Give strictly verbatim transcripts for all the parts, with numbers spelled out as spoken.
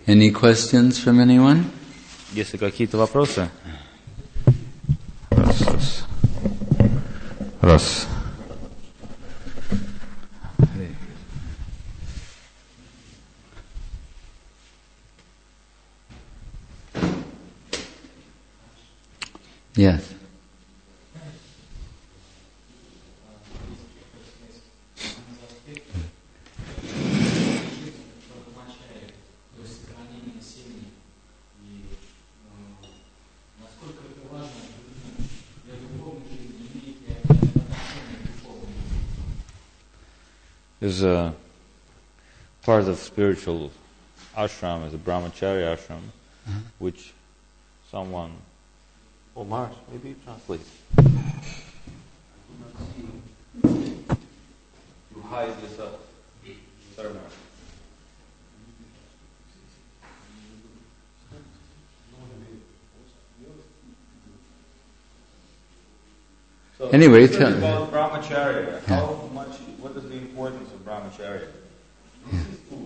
Any questions from anyone? Если какие-то вопросы? Раз, раз. Раз. Yes. There's a part of spiritual ashram is a brahmacharya ashram, uh-huh. which someone, oh Mars, maybe you translate. You hide yourself. Sorry, Mars. So anyway, tell me about brahmacharya. Yeah. How much? What is the importance of brahmacharya? Yeah.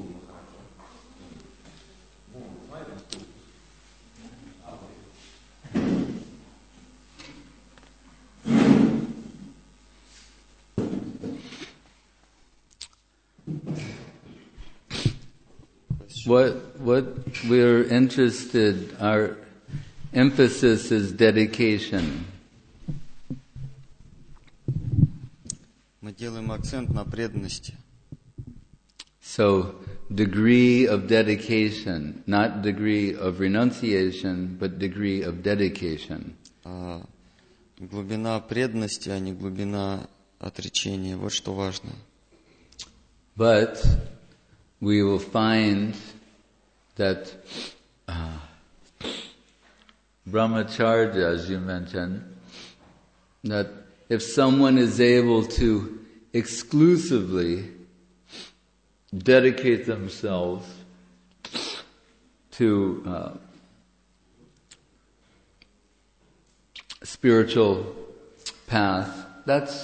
What what we're interested, our emphasis is dedication. Мы делаем акцент на преданности. So, degree of dedication, not degree of renunciation, but degree of dedication. Uh, глубина преданности, а не глубина отречения. Вот что важно. But we will find that uh, brahmacharya, as you mentioned, that if someone is able to exclusively dedicate themselves to uh, spiritual path, that's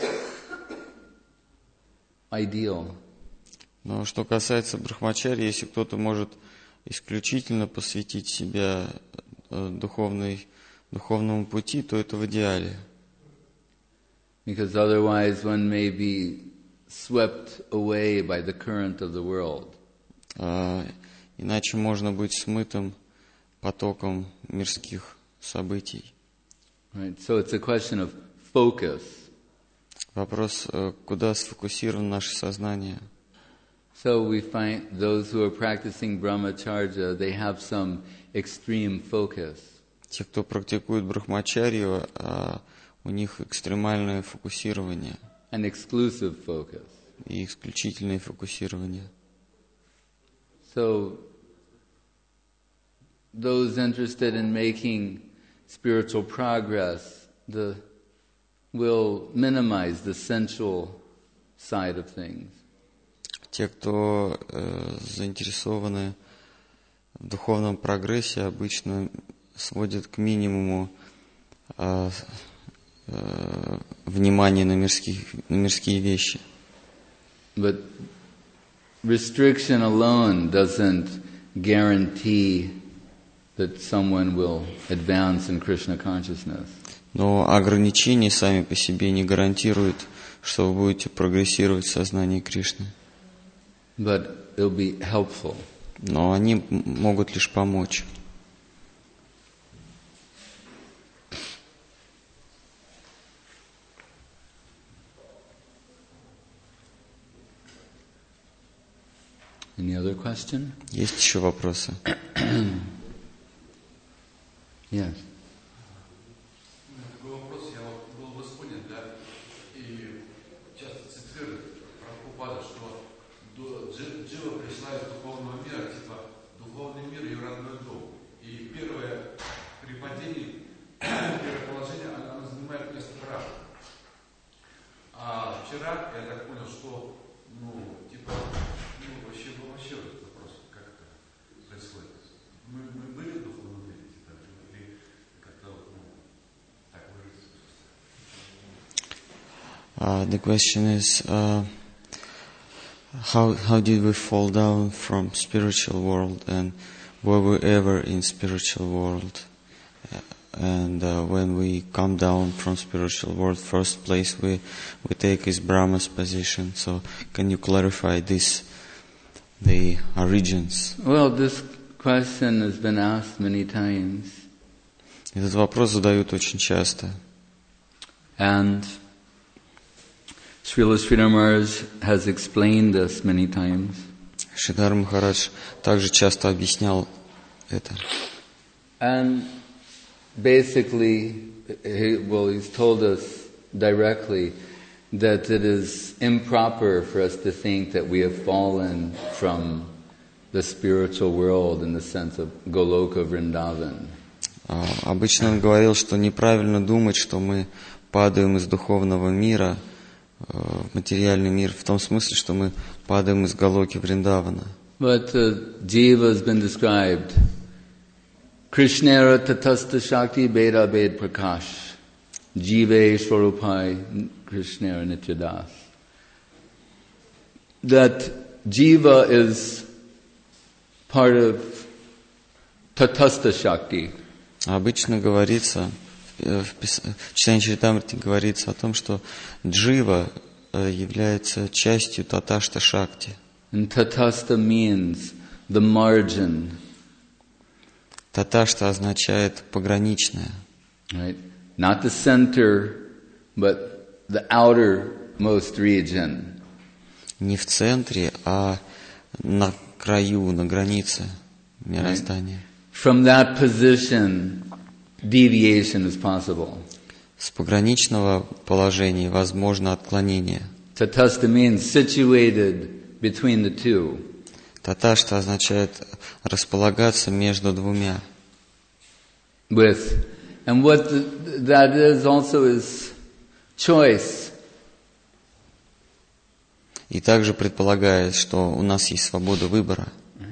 ideal. Но что касается брахмачарьи, если кто-то может исключительно посвятить себя духовной, духовному пути, то это в идеале. Because otherwise one may be swept away by the current of the world. Uh, иначе можно быть смытым потоком мирских событий. Right. So it's a question of focus. Вопрос, куда сфокусировано наше сознание. So we find those who are practicing brahmacharya, they have some extreme focus. Те, кто практикует брахмачарью, у них экстремальное фокусирование. An exclusive focus. И исключительное фокусирование. So, those interested in making spiritual progress, the, will minimize the sensual side of things. Те, кто э, заинтересованы в духовном прогрессе, обычно сводят к минимуму э, э, внимание на мирские, на мирские вещи. But restriction alone doesn't guarantee that someone will advance in Krishna consciousness. Но ограничения сами по себе не гарантируют, что вы будете прогрессировать в сознании Кришны. But it'll be helpful. Но они могут лишь помочь. Any other question? Есть еще вопросы? Yes. Такой вопрос, я был в Исходе, да, и часто цитирую Прабхупада, что Джива пришла из духовного мира, типа духовный мир ее родной дом. И первое при падении, первое положение, она, она занимает место праха. А вчера я так понял, что, ну, типа, ну, вообще, вообще этот вопрос, как это происходит. Мы, мы были в духовном мире, типа, или как-то, ну, так выразиться. Uh, the question is, uh, how how did we fall down from spiritual world, and were we ever in spiritual world? And uh, when we come down from spiritual world, first place we, we take is Brahma's position. So can you clarify this, the origins? Well, this question has been asked many times. Этот вопрос задают очень часто. And Srila Sridhar Maharaj has explained this many times. Шридхар Махарадж также часто объяснял это. And basically, he, well, he's told us directly that it is improper for us to think that we have fallen from the spiritual world in the sense of Goloka Vrindavan. Uh, обычно он говорил, что неправильно думать, что мы падаем из духовного мира uh, в материальный мир, в том смысле, что мы падаем из Галоки Вриндавана. But uh, Jiva has been described. Krishnera tatasta shakti beda bed prakash. Jive swarupai Krishnera nityadas. That Jiva is part of tatasta shakti. Обычно говорится, в читании Чаритамрити говорится о том, что джива является частью таташта шакти. And tatasta means the margin. Таташта означает пограничное. Right? Not the center, but the outermost region. Не в центре, а на краю, на границе мироздания. From that position, deviation is possible. С пограничного положения возможно отклонение. Tatasta means situated between the two. Таташта означает располагаться между двумя. With, and what the, that is also is choice. И также предполагает, что у нас есть свобода выбора.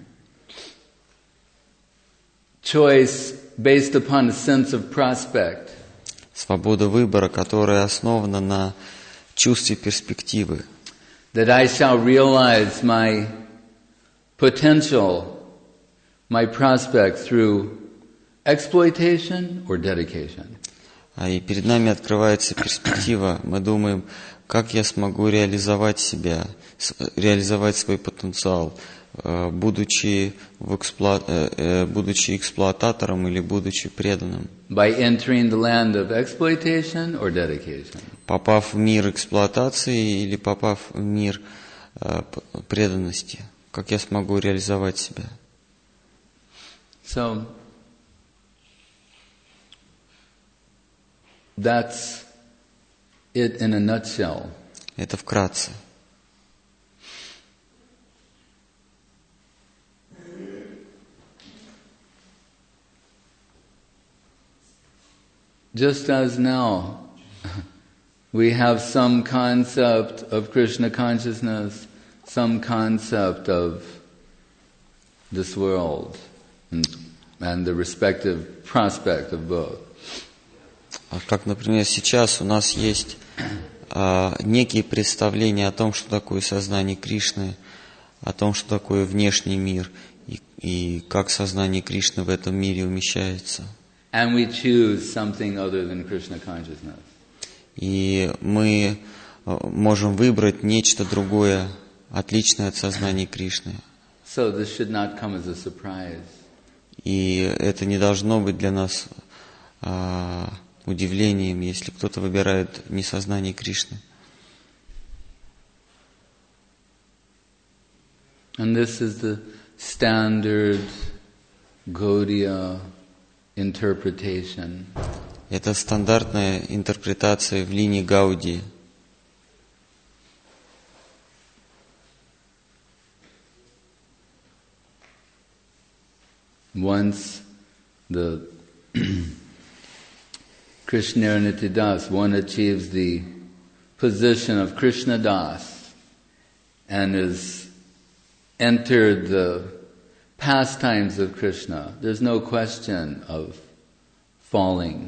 Choice based upon a sense of prospect. Свобода выбора, которая основана на чувстве перспективы. That I shall realize my potential, my prospect through exploitation or dedication. А и перед нами открывается перспектива. Мы думаем, как я смогу реализовать себя, реализовать свой потенциал, будучи, в эксплуа... будучи эксплуататором или будучи преданным. By entering the land of exploitation or dedication. Попав в мир эксплуатации или попав в мир преданности. Как я смогу реализовать себя? So, that's it in a nutshell. Это вкратце. Just as now, we have some concept of Krishna consciousness, some concept of this world, and, and the respective prospect of both. Как, например, сейчас у нас есть а, некие представления о том, что такое сознание Кришны, о том, что такое внешний мир, и, и как сознание Кришны в этом мире умещается. And we choose something other than Krishna consciousness. И мы можем выбрать нечто другое, отличное от сознания Кришны. So this should not come as a surprise. И это не должно быть для нас а, удивлением, если кто-то выбирает не сознание Кришны. And this is the standard Gaudiya interpretation. Это стандартная интерпретация в линии Гаудии. Once the Krishna Nityadas, one achieves the position of Krishna Das and is entered the pastimes of Krishna, there's no question of falling.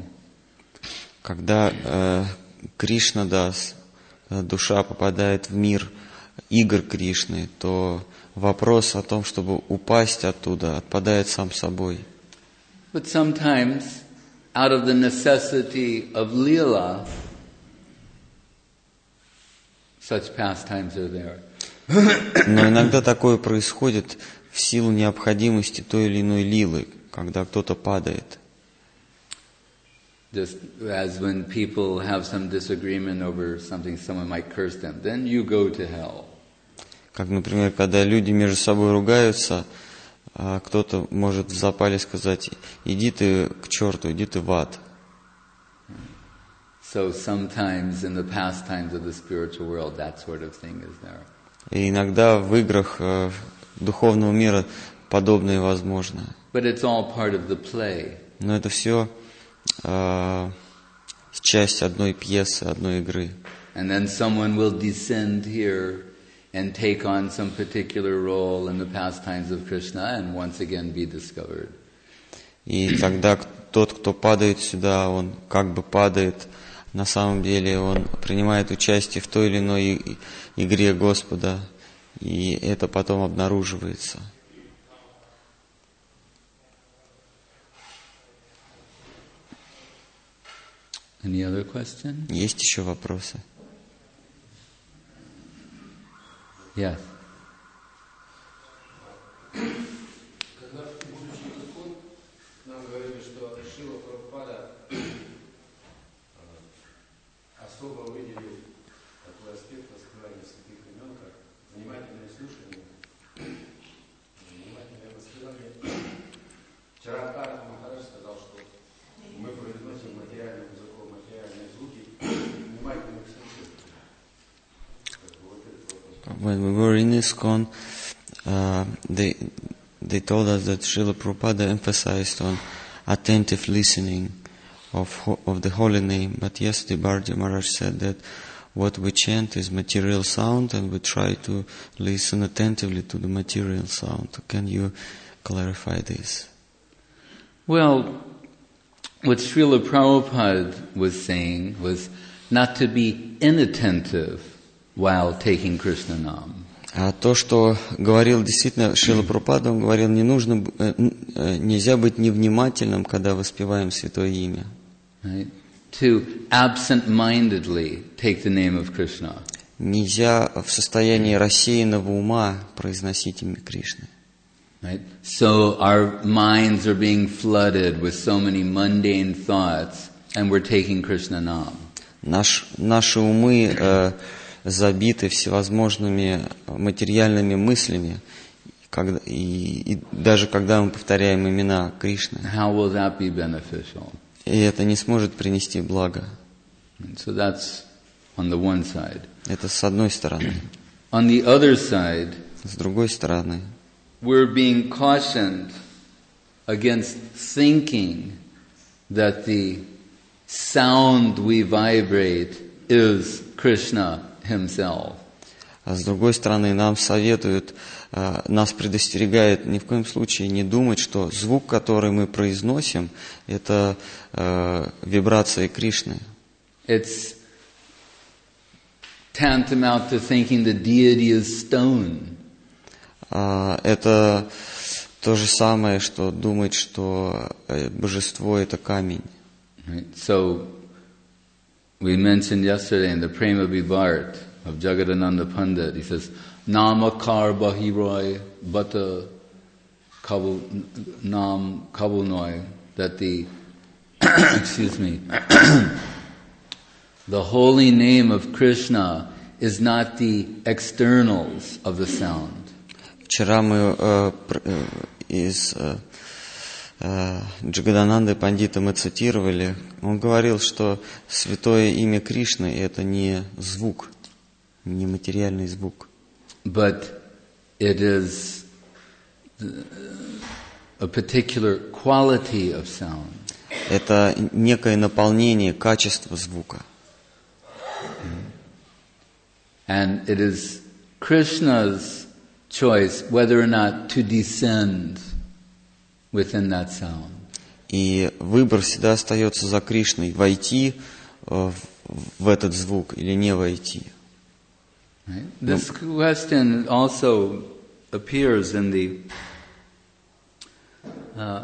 Когда э, Кришна Дас, душа попадает в мир игр Кришны, то вопрос о том, чтобы упасть оттуда, отпадает сам собой. But sometimes, out of the necessity of Leela, such pastimes are there. Но иногда такое происходит в силу необходимости той или иной лилы, когда кто-то падает. Just as when people have some disagreement over something, someone might curse them, then you go to hell. Как, например, когда люди между собой ругаются, а кто-то может в запале сказать: иди ты к черту, иди ты в ад. So sometimes in the pastimes of the spiritual world, that sort of thing is there. И иногда в играх э, духовного мира подобное возможно. But it's all part of the play. Но это все э, часть одной пьесы, одной игры. And then someone will descend here and take on some particular role in the pastimes of Krishna and once again be discovered. И тогда тот, кто падает сюда, он как бы падает, на самом деле он принимает участие в той или иной игре Господа, и это потом обнаруживается. Any other question? Есть еще вопросы? Yes. Когда, будучи Искон, нам говорили, что Шрила Прабхупада особо выделил такой аспект воспевания святых имен, как внимательное слушание, внимательное воспевание. Вчера Тарат Махарадж сказал, что мы произносим материальным языком материальные звуки, внимательно их слушаем. When we were in ISKCON, uh, they they told us that Srila Prabhupada emphasized on attentive listening of ho- of the holy name. But yesterday Bharati Maharaj said that what we chant is material sound, and we try to listen attentively to the material sound. Can you clarify this? Well, what Srila Prabhupada was saying was not to be inattentive while taking Krishna Nam. А то, что говорил действительно Шрила Прабхупада, он говорил, не нужно, нельзя быть невнимательным, когда воспеваем Святое Имя. Right? To absent-mindedly take the name of Krishna. Нельзя в состоянии рассеянного ума произносить имя Кришны. Right? So our minds are being flooded with so many mundane thoughts, and we're taking Krishna Nam. Наш, наши умы э, забиты всевозможными материальными мыслями, когда, и, и даже когда мы повторяем имена Кришны. How will that be beneficial? И это не сможет принести благо. And so that's on the one side. Это с одной стороны. On the other side, С другой стороны, we're being cautioned against thinking that the sound we vibrate is Krishna himself. а с другой стороны, нам советуют, э, нас предостерегают ни в коем случае не думать, что звук, который мы произносим, это э, вибрации Кришны. It's tantamount to thinking the deity is stone. А, это то же самое, что думать, что э, божество это камень. Right? So, we mentioned yesterday in the Prema Vibhart of Jagadananda Pandit, he says, Namakar Bahiroy Bata Kabul Nam Kabulnoy, that the excuse me the holy name of Krishna is not the externals of the sound. Вчера мы э, пр- э, из э, э, Джагадананды Пандита мы цитировали, он говорил, что святое имя Кришны это не звук, не материальный звук. But it is a particular quality of sound. Это некое наполнение, качество звука. And it is Krishna's choice whether or not to descend within that sound. И выбор всегда остается за Кришной, войти в, в этот звук или не войти. Right? This question also appears in the uh,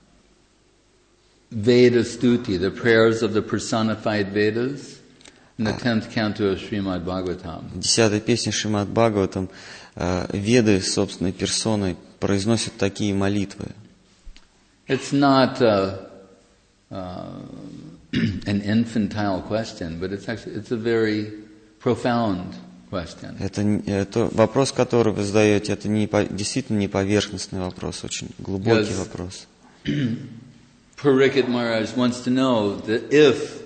Veda Stuti, the prayers of the personified Vedas, in the tenth canto of Srimad Bhagavatam. В десятой песне Шримад Бхагаватам э, Веды собственной персоной произносят такие молитвы. It's not uh, uh, an infantile question, but it's actually it's a very profound question. Это, это вопрос, который вы задаете, это не, действительно не поверхностный вопрос, очень глубокий Yes. вопрос. Pariksit Maharaj wants to know that if,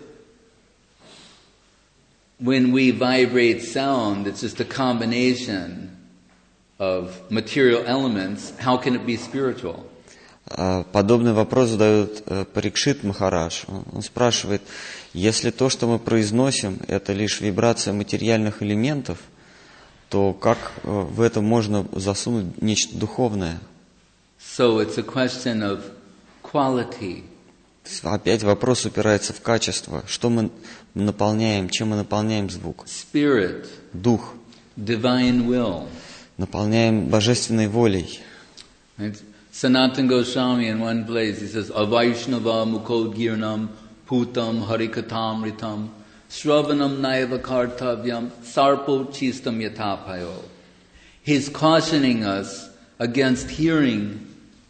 when we vibrate sound, it's just a combination of material elements, how can it be spiritual? Подобный вопрос задает Парикшит Махарадж. Он спрашивает, если то, что мы произносим, это лишь вибрация материальных элементов, то как в это можно засунуть нечто духовное? So it's a question of quality. Опять вопрос упирается в качество. Что мы наполняем, чем мы наполняем звук? Spirit, Дух. divine will. Наполняем божественной волей. Right? Sanatana Goswami in one place, he says, Avaishnava Mukhodgirnam Putam Harikatam Ritam Shravanam Naiva Kartavyam Sarpo Chistam Yatapayo. He's cautioning us against hearing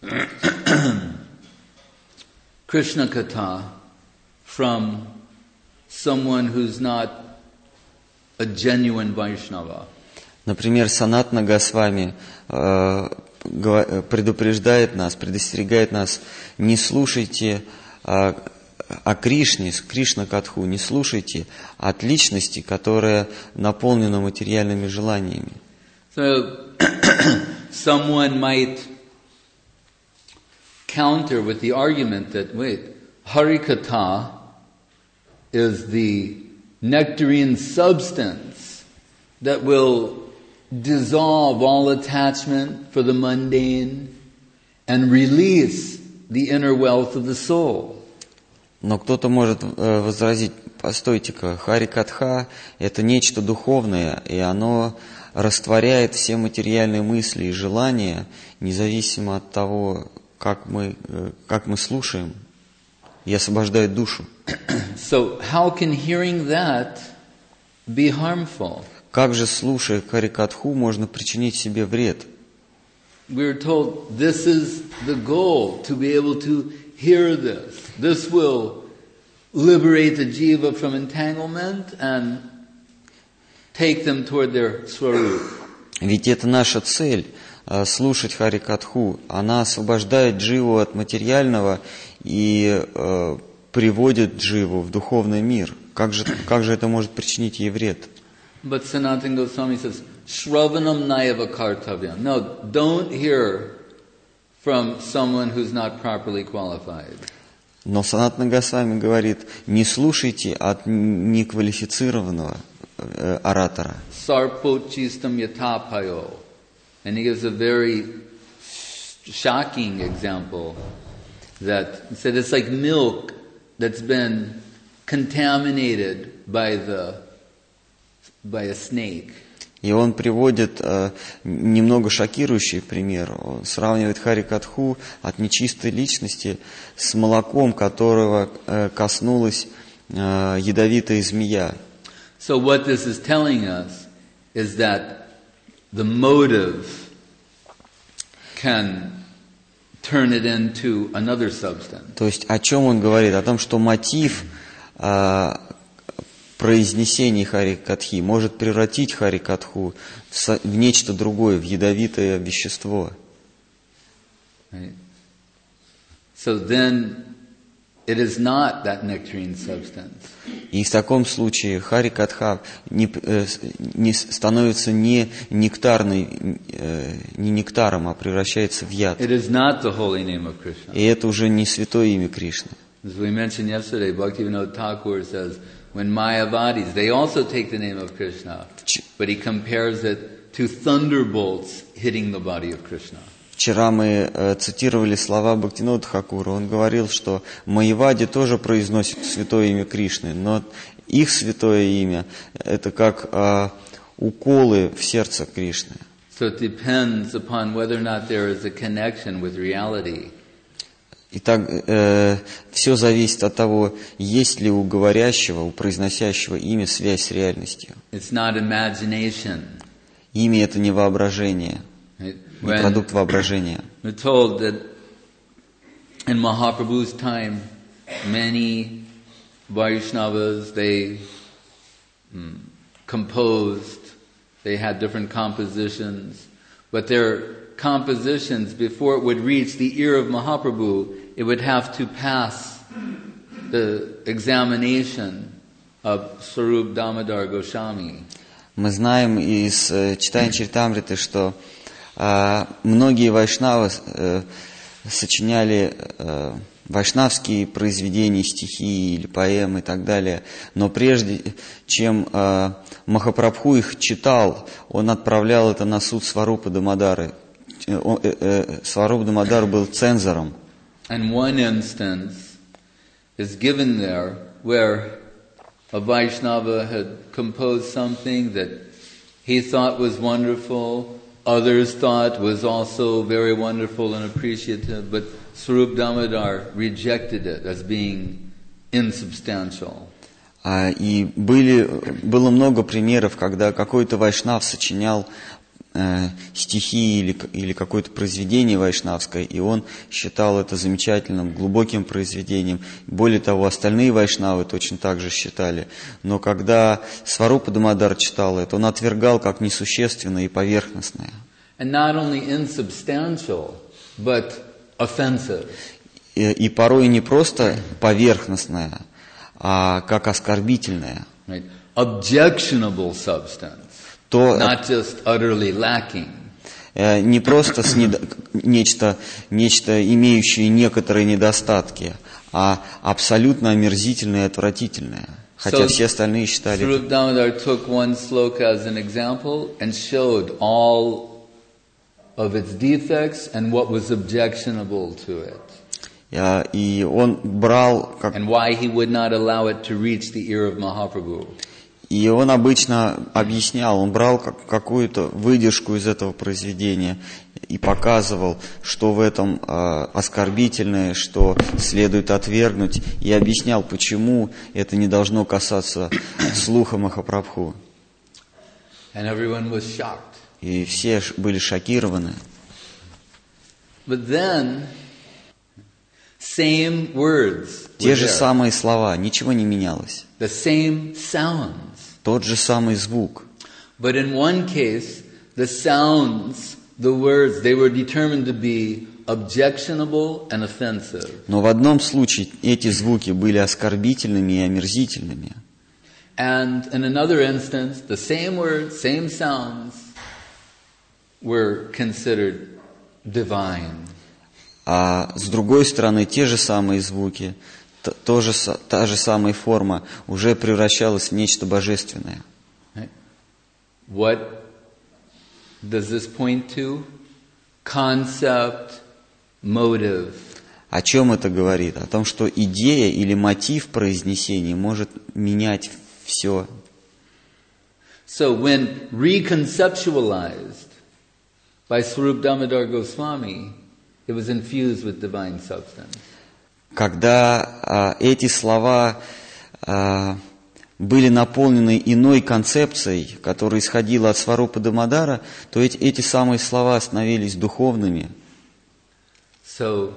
Krishna Katha from someone who's not a genuine Vaishnava. Например, Санатана Госвами э, предупреждает нас, предостерегает нас, не слушайте э, о Кришне, Кришна Катху, не слушайте от личности, которая наполнена материальными желаниями. So, someone might counter with the argument that, wait, Harikatha is the nectarine substance that will dissolve all attachment for the mundane and release the inner wealth of the soul. Но кто-то может э, возразить, постойте-ка, Харикатха – это нечто духовное, и оно растворяет все материальные мысли и желания, независимо от того, как мы, э, как мы слушаем, и освобождает душу. So how can hearing that be harmful? Как же, слушая Харикатху, можно причинить себе вред? We're told this is the goal, to be able to hear this. This will liberate the jiva from entanglement and take them toward their swarup. Ведь это наша цель – слушать Харикатху. Она освобождает дживу от материального и э, приводит дживу в духовный мир. Как же, как же это может причинить ей вред? But Sanatana Goswami says, Shravanam Nayava Kartavyam. No, don't hear from someone who's not properly qualified. Но Санатана Госвами говорит, не слушайте от неквалифицированного э, оратора. Sarpo chistam yatapayo. And he gives a very shocking example that he said it's like milk that's been contaminated by the by a snake. И он приводит э, немного шокирующий пример. Он сравнивает Харикатху от нечистой личности с молоком, которого э, коснулась э, ядовитая змея. So what this is telling us is that the motive can turn it into another substance. То есть о чем он говорит? О том, что мотив э, произнесения Харикатхи может превратить Харикатху в, со, в нечто другое, в ядовитое вещество. Right? So then it is not that nectarine substance. И в таком случае Харикатха не, э, не становится не нектарной, э, не нектаром, а превращается в яд. It is not the holy name of Krishna. И это уже не святое имя Кришны. As we mentioned yesterday, Bhaktivinoda Thakur says, when Mayavadis, they also take the name of Krishna, but he compares it to thunderbolts hitting the body of Krishna. Вчера мы э, цитировали слова Бхактивинода Тхакура. Он говорил, что Майявади тоже произносят святое имя Кришны, но их святое имя – это как э, уколы в сердце Кришны. So it depends upon whether or not there is a connection with reality. Итак, э, все зависит от того, есть ли у говорящего, у произносящего имя связь с реальностью. It's not imagination. Имя — это не воображение, Right? не продукт воображения. We're told that in Mahaprabhu's time, many Vaishnavas, they mm, composed, they had different compositions, but their compositions, before it would reach the ear of Mahaprabhu, it would have to pass the examination of Swarup Damodar Goswami. Мы знаем из э, читания Чаритамриты, что э, многие вайшнавы э, сочиняли э, вайшнавские произведения, стихи или поэмы и так далее, но прежде чем э, Махапрабху их читал, он отправлял это на суд Сварупа Дамодары. Э, э, Сварупа Дамодар был цензором. And one instance is given there where a Vaishnava had composed something that he thought was wonderful, others thought was also very wonderful and appreciative, but Swarup Damodar rejected it as being insubstantial. А, и были, было много примеров, когда какой-то вайшнав сочинял э, стихи или, или какое-то произведение вайшнавское, и он считал это замечательным, глубоким произведением. Более того, остальные вайшнавы точно так же считали. Но когда Сварупа Дамодар читал это, он отвергал как несущественное и поверхностное. And not only insubstantial, but offensive. И, и порой не просто поверхностное, а как оскорбительное. Right? Objectionable substance. То, Not just utterly lacking. э, не просто с недо, нечто, нечто, имеющее некоторые недостатки, а абсолютно омерзительное и отвратительное. Хотя So, все остальные считали... Swarup Damodar took one sloka as an example and showed all of its defects and what was objectionable to it. э, И он брал... Как, And why he would not allow it to reach the ear of Mahaprabhu. и он обычно объяснял, он брал как, какую-то выдержку из этого произведения и показывал, что в этом э, оскорбительное, что следует отвергнуть, и объяснял, почему это не должно касаться слуха Махапрабху. And everyone was shocked. И все ш- были шокированы. But then, same words were Те же there. самые слова, ничего не менялось. The same sounds. Тот же самый звук. But in one case, the sounds, the words, they were determined to be objectionable and offensive. Но в одном случае эти звуки были оскорбительными и омерзительными. And in another instance, the same words, same sounds were considered divine. А с другой стороны, те же самые звуки, т- тоже, са- та же самая форма уже превращалась в нечто божественное. Right? What does this point to? Concept, motive. О чем это говорит? О том, что идея или мотив произнесения может менять все. So when reconceptualized by Swarup Damodar Goswami, it was infused with divine substance. Когда а, эти слова а, были наполнены иной концепцией, которая исходила от Сварупа Дамодара, то эти, эти самые слова становились духовными. So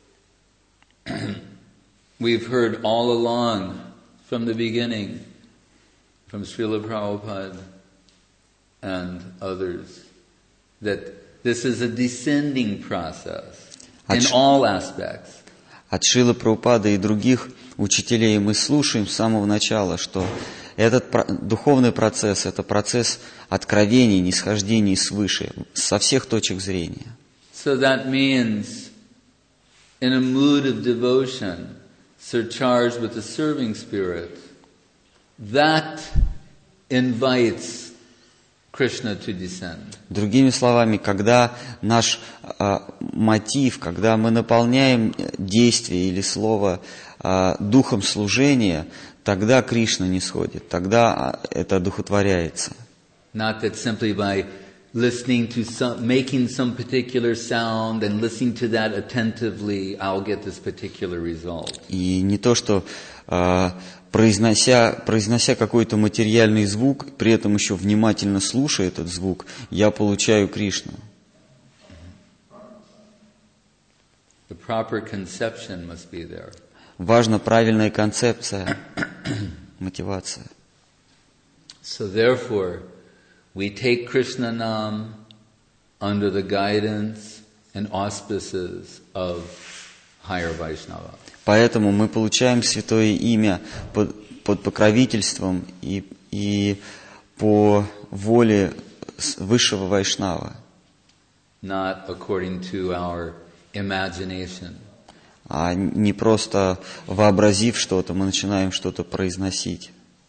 we've heard all along from the beginning, from Srila Prabhupada and others, that this is a descending process in all aspects. От Шрилы Прабхупады и других учителей мы слушаем с самого начала, что этот про- духовный процесс – это процесс откровений, нисхождений свыше, со всех точек зрения. So that means in a mood of devotion, surcharged with the serving spirit, that invites Krishna to descend. Другими словами, когда наш а, мотив, когда мы наполняем действие или слово а, духом служения, тогда Кришна не сходит, тогда а, это одухотворяется. Not that simply by listening to some, making some particular sound and listening to that attentively, I'll get this particular result. И не то, что а, произнося, произнося какой-то материальный звук, при этом еще внимательно слушая этот звук, я получаю Кришну. The proper conception must be there. Важна правильная концепция, мотивация. So therefore, we take Krishna Nam under the guidance and auspices of higher Vaishnava. Поэтому мы получаем святое имя под, под покровительством и, и по воле высшего Вайшнава. Not according to our imagination. А не просто вообразив что-то, мы начинаем что-то произносить.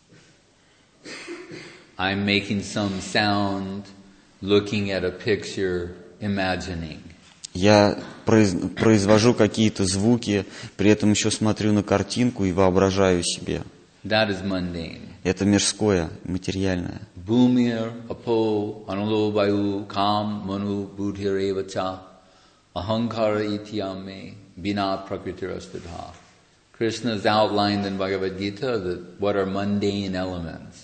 I'm making some sound, looking at a picture, imagining. Я произ, произвожу какие-то звуки, при этом еще смотрю на картинку и воображаю себе. That is mundane. Это мирское, материальное. Bhumir, apo, anulovayu, kam, manu, buddhirevacha, ahankara ityame, bina prakritirastadha. Krishna has outlined in Bhagavad Gita that what are mundane elements.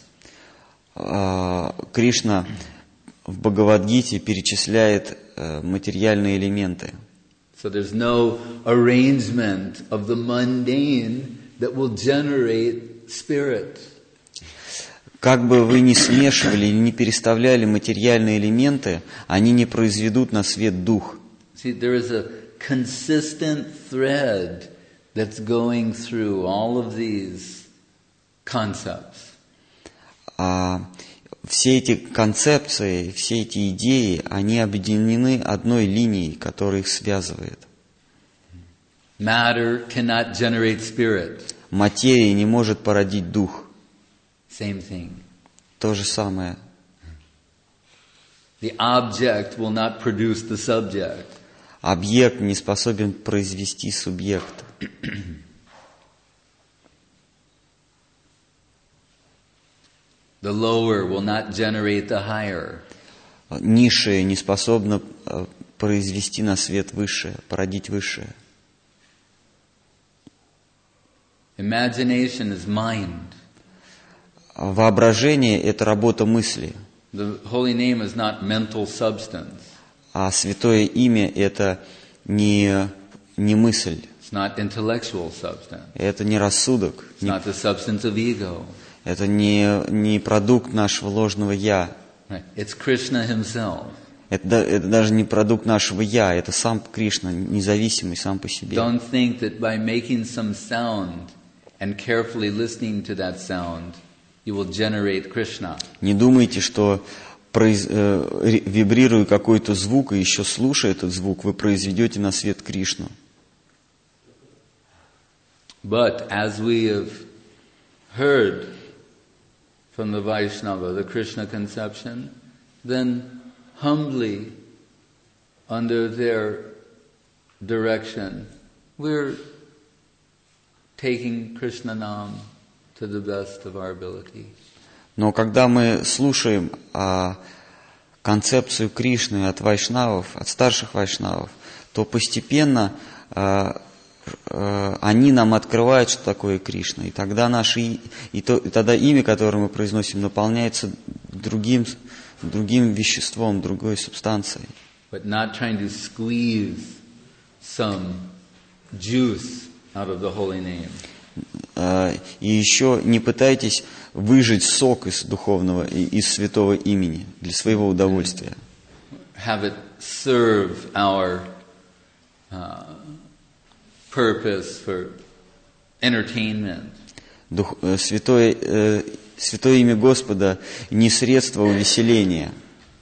Кришна в Бхагавад-гите перечисляет материальные элементы. So there's no arrangement of the mundane that will generate spirit. Как бы вы ни смешивали или не переставляли материальные элементы, они не произведут на свет дух. See, there is a consistent thread that's going through all of these concepts. А все эти концепции, все эти идеи, они объединены одной линией, которая их связывает. Matter cannot generate spirit. Материя не может породить дух. Same thing. То же самое. The object will not produce the subject. Объект не способен произвести субъект. The lower will not generate the higher. Низшее не способно произвести на свет высшее, породить высшее. Imagination is mind. Воображение – это работа мысли. The holy name is not mental substance. А святое имя – это не, не мысль. It's not intellectual substance. Это не рассудок. It's not the substance of ego. Это не, не продукт нашего ложного «я». It's Krishna himself. Это, это даже не продукт нашего «я», это сам Кришна, независимый сам по себе. Don't think that by making some sound and carefully listening to that sound, you will generate Krishna. Не думайте, что произ, э, вибрируя какой-то звук и еще слушая этот звук, вы произведете на свет Кришну. But as we have heard from the Vaishnava, the Krishna conception, then humbly, under their direction, we're taking Krishna Nam to the best of our ability. Но когда мы слушаем а, концепцию Кришны от вайшнавов, от старших вайшнавов, то постепенно а, а, они нам открывают, что такое Кришна. И тогда, наши, и, то, и тогда имя, которое мы произносим, наполняется другим, другим веществом, другой субстанцией. But not trying to squeeze some juice out of the holy name. И еще не пытайтесь выжать сок из духовного, из святого имени для своего удовольствия. Have it serve our uh, purpose for entertainment. Дух, святое, э, святое имя Господа не средство увеселения.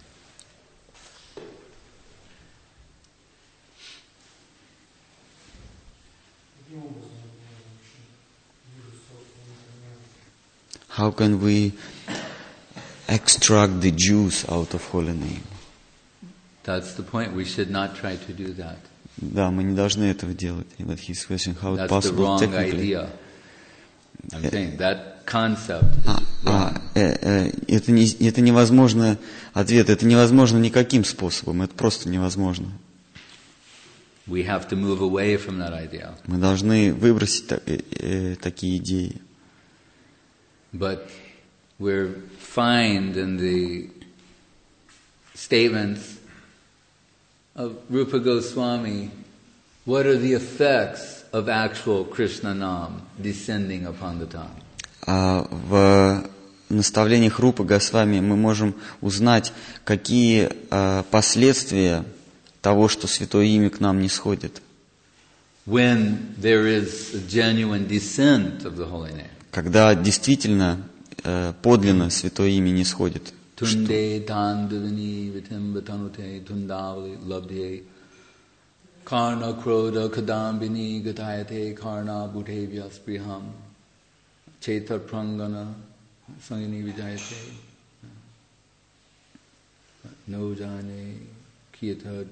How can we extract the juice out of holy name? That's the point. We should not try to do that. Да, мы не должны этого делать. But he's questioning how it's That's the possible wrong technically. idea. I'm saying that concept is А, wrong. а, это, не, это невозможно, ответ, это невозможно никаким способом, это просто невозможно. We have to move away from that idea. Мы должны выбросить та, э, э, такие идеи. But we're find in the statements of Rupa Goswami, what are the effects of actual Krishna Nam descending upon the tongue? А в наставлениях Рупы Госвами мы можем узнать, какие а, последствия того, что Святое Имя к нам не сходит. When there is a genuine descent of the holy name. Когда действительно а, подлинно Святое Имя не сходит. Tunde tandavini vitimba tanute tundavali labdhe karna kroda kadambini gatayate karna bhutevya spriham chetar prangana sangini vijayate no jane kiyatad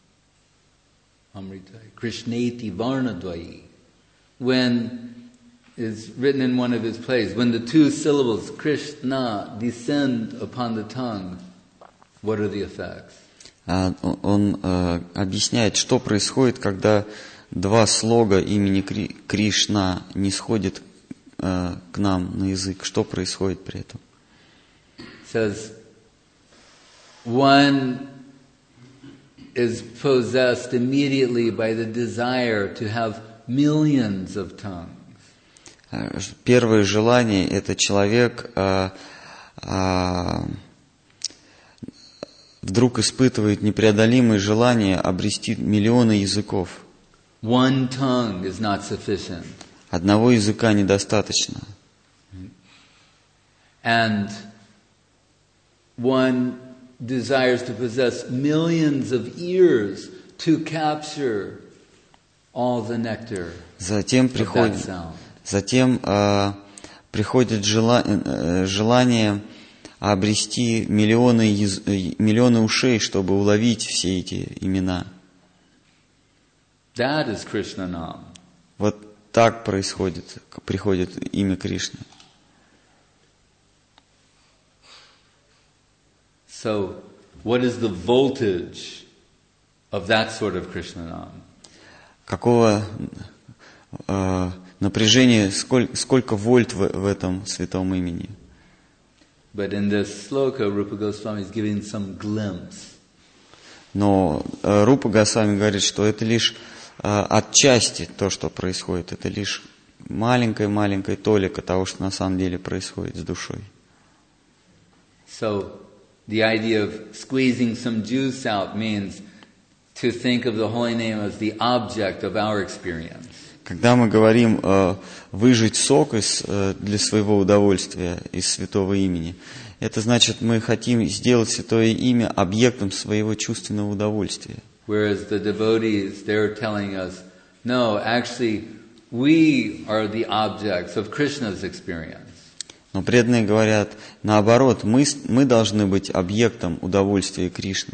amritai krishneti varnadvayi. When is written in one of his plays, when the two syllables Krishna descend upon the tongue, what are the effects? А, он а, объясняет, что происходит, когда два слога имени Кри, Кришна не сходят а, к нам на язык. Что происходит при этом? Says one is possessed immediately by the desire to have millions of tongues. Первое желание – это человек а, а, вдруг испытывает непреодолимое желание обрести миллионы языков. One tongue is not sufficient. Одного языка недостаточно. And one desires to possess millions of ears to capture all the nectar Затем of that приходит, sound. затем а, приходит жела, э, желание обрести миллионы, яз, миллионы ушей, чтобы уловить все эти имена. That is Krishna Nam. Вот так происходит, приходит имя Кришны. So, what is the voltage of that sort of Krishna Nam? Какого э, напряжения, сколько, сколько вольт в, в этом святом имени? But in this sloka, Rupa Goswami is giving some glimpse. Но э, Рупа Госвами говорит, что это лишь э, отчасти то, что происходит. Это лишь маленькая-маленькая толика того, что на самом деле происходит с душой. So, the idea of squeezing some juice out means to think of the holy name as the object of our experience. Когда мы говорим э, выжать сок из, э, для своего удовольствия из святого имени, это значит, мы хотим сделать святое имя объектом своего чувственного удовольствия. Whereas the devotees, they're telling us, no, actually, we are the objects of Krishna's experience. Но преданные говорят, наоборот, мы, мы должны быть объектом удовольствия Кришны,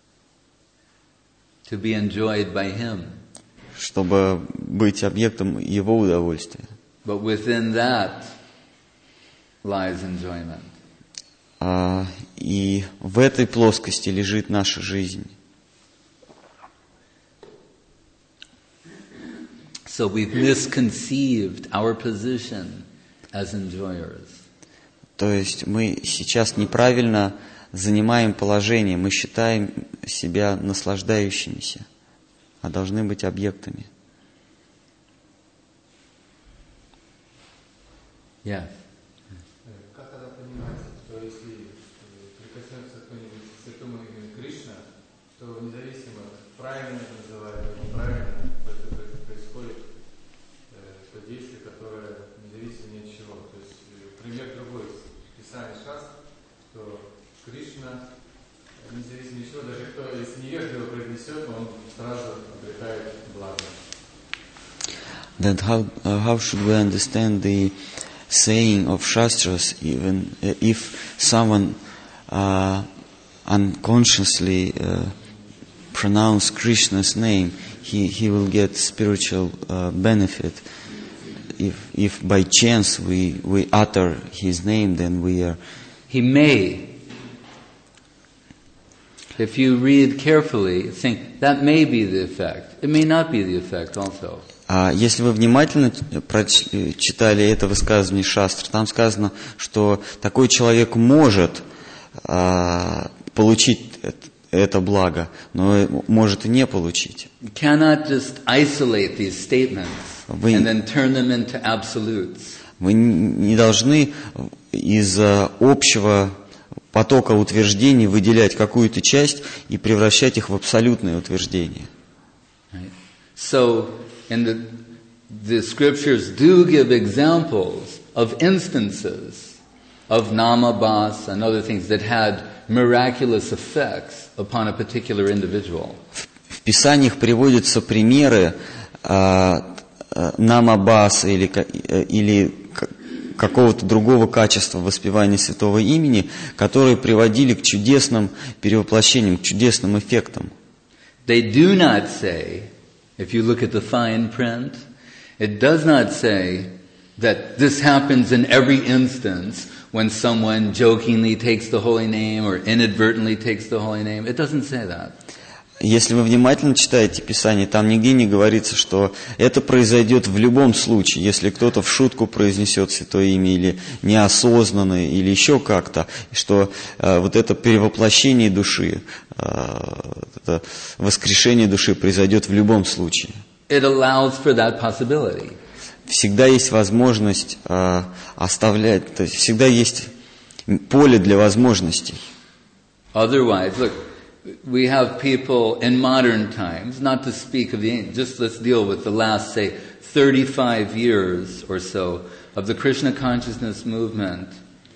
To be enjoyed by him. чтобы быть объектом его удовольствия. But within that lies enjoyment. А, и в этой плоскости лежит наша жизнь. So we've misconceived our position as enjoyers. То есть мы сейчас неправильно занимаем положение, мы считаем себя наслаждающимися, а должны быть объектами. Yeah. Как тогда понимается, что если прикоснется кто-нибудь к святому имени Кришна, то независимо, правильно это называют, неправильно, это происходит то действие, которое независимо ни от чего. То есть пример другой из Писания шастр, что Кришна независимо от чего, даже кто если невежливо произнесет, он сразу обретает благо. Then how uh, how should we understand the saying of Shastras, even if someone uh, unconsciously uh, pronounce Krishna's name, he, he will get spiritual uh, benefit. if, if by chance we, we utter his name, then we are... He may. If you read carefully, think, that may be the effect. It may not be the effect also. А если вы внимательно прочитали это высказывание Шастры, там сказано, что такой человек может а, получить это, это благо, но может и не получить. You cannot just isolate these statements Вы, and then turn them into absolutes. вы не должны из общего потока утверждений выделять какую-то часть и превращать их в абсолютные утверждения. Right? So, and the, the scriptures do give examples of instances of namabhas and other things that had miraculous effects upon a particular individual. В Писаниях приводятся примеры а, а, намабхаса или, или какого-то другого качества воспевания святого имени, которые приводили к чудесным перевоплощениям, к чудесным эффектам. They do not say, if you look at the fine print, it does not say that this happens in every instance when someone jokingly takes the holy name or inadvertently takes the holy name. It doesn't say that. Если вы внимательно читаете Писание, там нигде не говорится, что это произойдет в любом случае, если кто-то в шутку произнесет святое имя или неосознанно, или еще как-то, что э, вот это перевоплощение души, э, это воскрешение души произойдет в любом случае. It allows for that possibility. Всегда есть возможность э, оставлять, то есть всегда есть поле для возможностей. Otherwise, look, we have people in modern times, not to speak of the ancient, just let's deal with the last, say, thirty-five years or so of the Krishna consciousness movement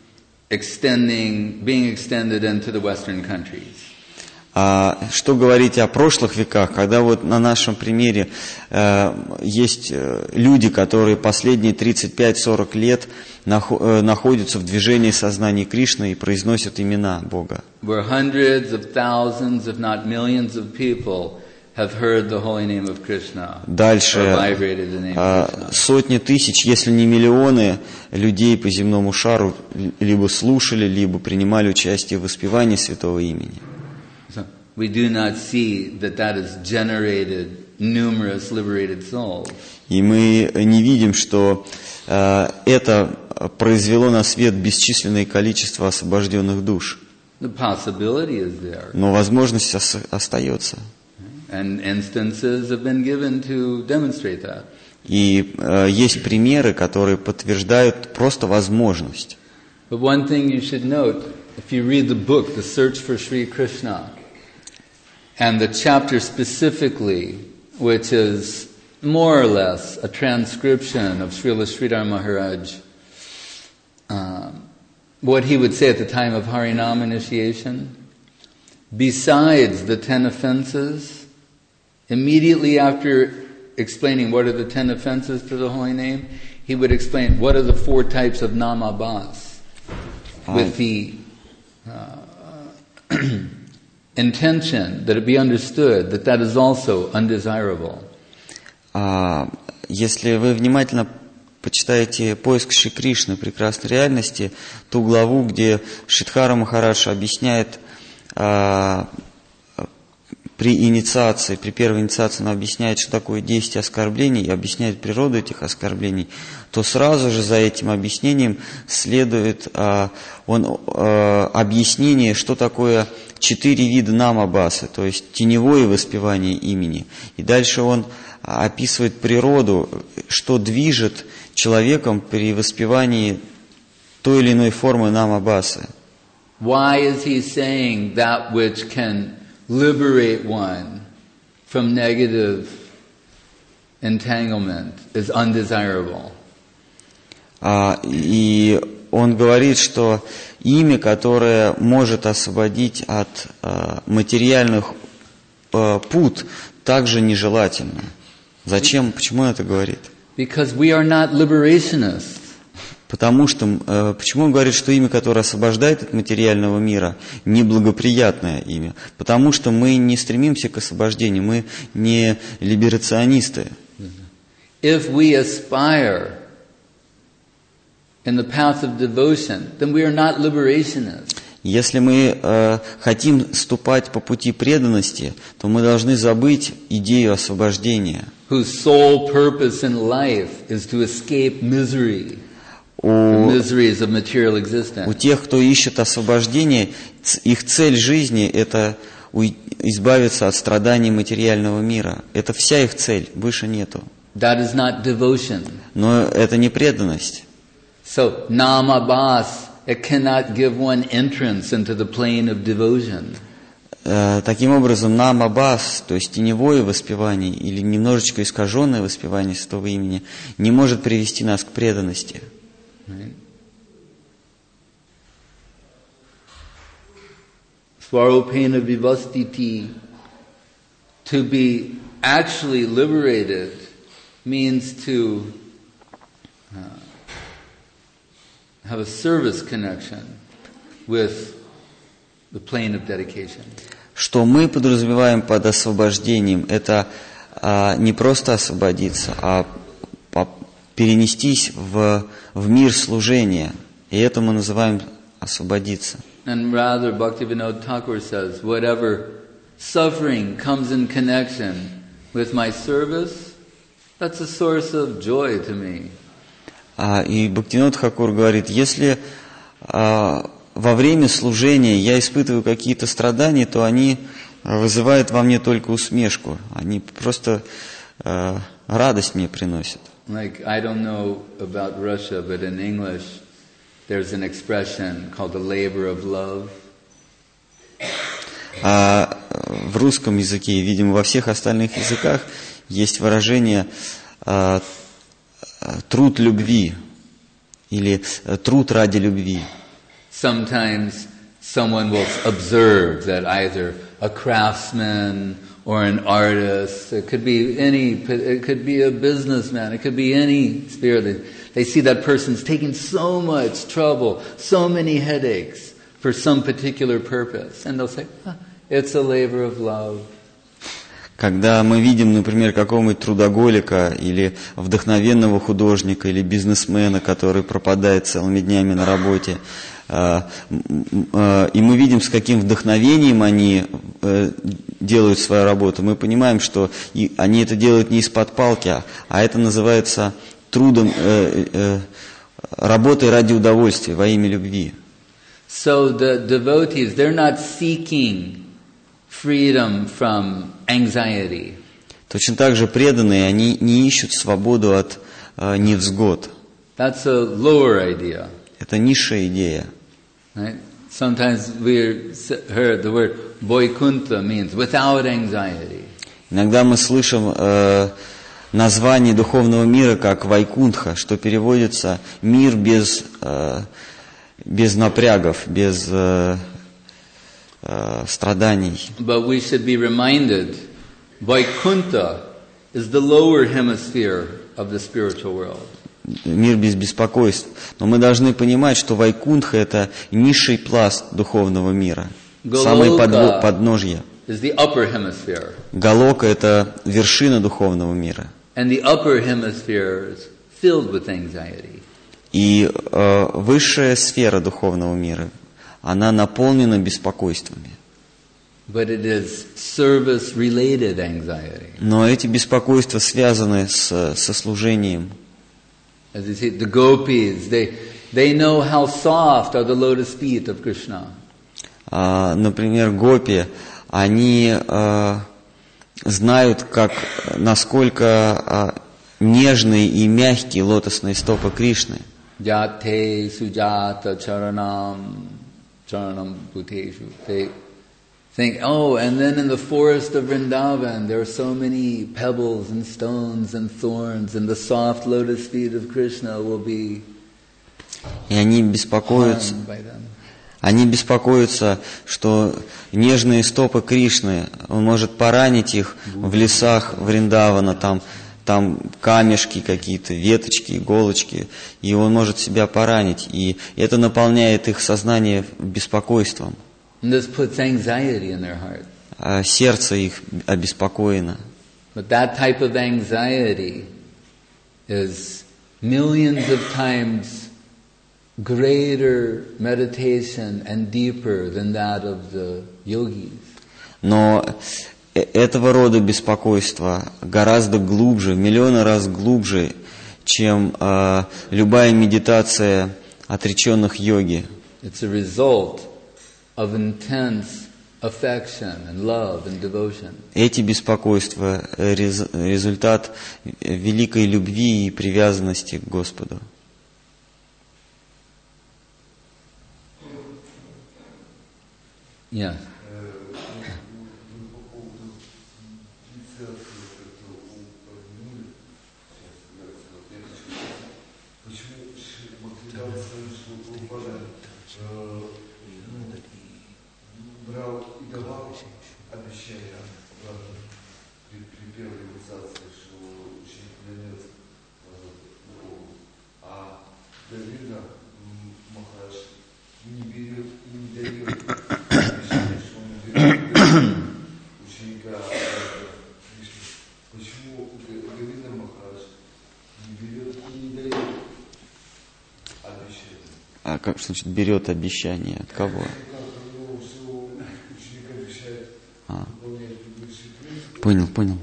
extending, being extended into the Western countries. А что говорить о прошлых веках, когда вот на нашем примере э, есть люди, которые последние тридцать пять сорок лет нах, э, находятся в движении сознания Кришны и произносят имена Бога. Where hundreds of thousands, if not millions of people have heard the holy name of Krishna. Дальше or vibrated the name э, of Krishna. сотни тысяч, если не миллионы людей по земному шару либо слушали, либо принимали участие в воспевании святого имени. So we do not see that that has generated numerous liberated souls. И мы не видим, что э, это произвело на свет бесчисленное количество освобожденных душ. The possibility is there. Но возможность ос- остается. And instances have been given to demonstrate that. И э, есть примеры, которые подтверждают просто возможность. But one thing you should note, if you read the book, The Search for Sri Krishna, and the chapter specifically, which is more or less a transcription of Srila Sridhar Maharaj, um, what he would say at the time of Harinam initiation, besides the ten offenses, immediately after explaining what are the ten offenses to the holy name, he would explain what are the four types of namabhas, with the uh, intention that it be understood that that is also undesirable. А, если вы внимательно почитаете «Поиск Шри Кришны. Прекрасной реальности», ту главу, где Шридхара Махарадж объясняет а, при инициации, при первой инициации он объясняет, что такое десять оскорблений, и объясняет природу этих оскорблений, то сразу же за этим объяснением следует а, он, а, объяснение, что такое четыре вида намабхасы, то есть теневое воспевание имени. И дальше он описывает природу, что движет человеком при воспевании той или иной формы намабхасы. Why is he saying that which can liberate one from negative entanglement is undesirable? А, и он говорит, что имя, которое может освободить от а, материальных а, пут, также нежелательно. Зачем? Почему он это говорит? Because we are not liberationists. Потому что, э, почему он говорит, что имя, которое освобождает от материального мира, неблагоприятное имя? Потому что мы не стремимся к освобождению, мы не либерационисты. If we aspire in the path of devotion, then we are not liberationists. Если мы э, хотим ступать по пути преданности, то мы должны забыть идею освобождения. Whose sole purpose in life is to escape misery, У, the miseries of material у existence. тех, кто ищет освобождения, ц- их цель жизни – это уй- избавиться от страданий материального мира. Это вся их цель, выше нету. That is not devotion. Но это не преданность. So, namabhas, it cannot give one entrance into the plane of devotion. Э, таким образом, намабас, то есть теневое воспевание или немножечко искаженное воспевание святого имени, не может привести нас к преданности. Right? Swarupena vivastiti, to be actually liberated means to uh, have a service connection with the plane of dedication. Что мы подразумеваем под освобождением, это а, не просто освободиться, а по- перенестись в, в мир служения. И это мы называем освободиться. And rather, Bhaktivinoda Thakur says, whatever suffering comes in connection with my service, that's a source of joy to me. А, и Бхактивинода Тхакур говорит, если а, во время служения я испытываю какие-то страдания, то они вызывают во мне только усмешку. Они просто а, радость мне приносят. Like, I don't know about Russia, but in English, there's an expression called the labor of love. А в русском языке, и, видимо, во всех остальных языках есть выражение а, труд любви или труд ради любви. Sometimes someone will observe that either a craftsman or an artist, it could be any, it could be a businessman, it could be any spirit. They see that person's taking so much trouble, so many headaches for some particular purpose. And they'll say, ah, it's a labor of love. Когда мы видим, например, какого-нибудь трудоголика или вдохновенного художника или бизнесмена, который пропадает целыми днями на работе, и мы видим, с каким вдохновением они делают свою работу, мы понимаем, что они это делают не из-под палки, а это называется трудом, работой ради удовольствия, во имя любви. So the devotees, they're not seeking freedom from anxiety. Точно так же преданные, они не ищут свободу от э, невзгод. That's a lower idea. Это низшая идея. Right? Sometimes we heard the word Vaikuntha means without anxiety. Иногда мы слышим э, название духовного мира как Вайкунтха, что переводится «мир без, э, без напрягов, без э, э, страданий». But we should be reminded, Vaikuntha is the lower hemisphere of the spiritual world. Мир без беспокойств. Но мы должны понимать, что Вайкунтха – это низший пласт духовного мира, самое подво- подножье. Is the upper hemisphere. Галока – это вершина духовного мира. And the upper hemisphere is filled with anxiety. И э, высшая сфера духовного мира, она наполнена беспокойствами. But it is service-related anxiety. Но эти беспокойства связаны с, со служением. As you see, the gopis, they, they know how soft are the lotus feet of Krishna. А, например, гопи, они а, знают, как, насколько а, нежные и мягкие лотосные стопы Кришны. Jate sujata charanam charanam bhuteshu. They think, oh, and then in the forest of Vrindavan, there are so many pebbles and stones and thorns, and the soft lotus feet of Krishna will be И они беспокоятся, harmed by them. они беспокоятся, что нежные стопы Кришны, он может поранить их в лесах Вриндавана, там, там камешки какие-то, веточки, иголочки, и он может себя поранить, и это наполняет их сознание беспокойством. And this puts anxiety in their heart. А сердце их обеспокоено. But that type of anxiety is millions of times greater meditation and deeper than that of the yogis. Но этого рода беспокойство гораздо глубже, в миллионы раз глубже, чем э, любая медитация отреченных йоги. It's a result of intense affection and love and devotion. Эти беспокойства рез, результат великой любви и привязанности к Господу. Yeah. Брал и давал обещания при, при первой инициации, что ученик клянется Богу. А Говинда Махарадж не берет и не дает обещания, что он берет ученика Кришны. Почему Говинда Махарадж не берет и не дает обещания? А как значит берет обещание? От кого? А. Понял, понял.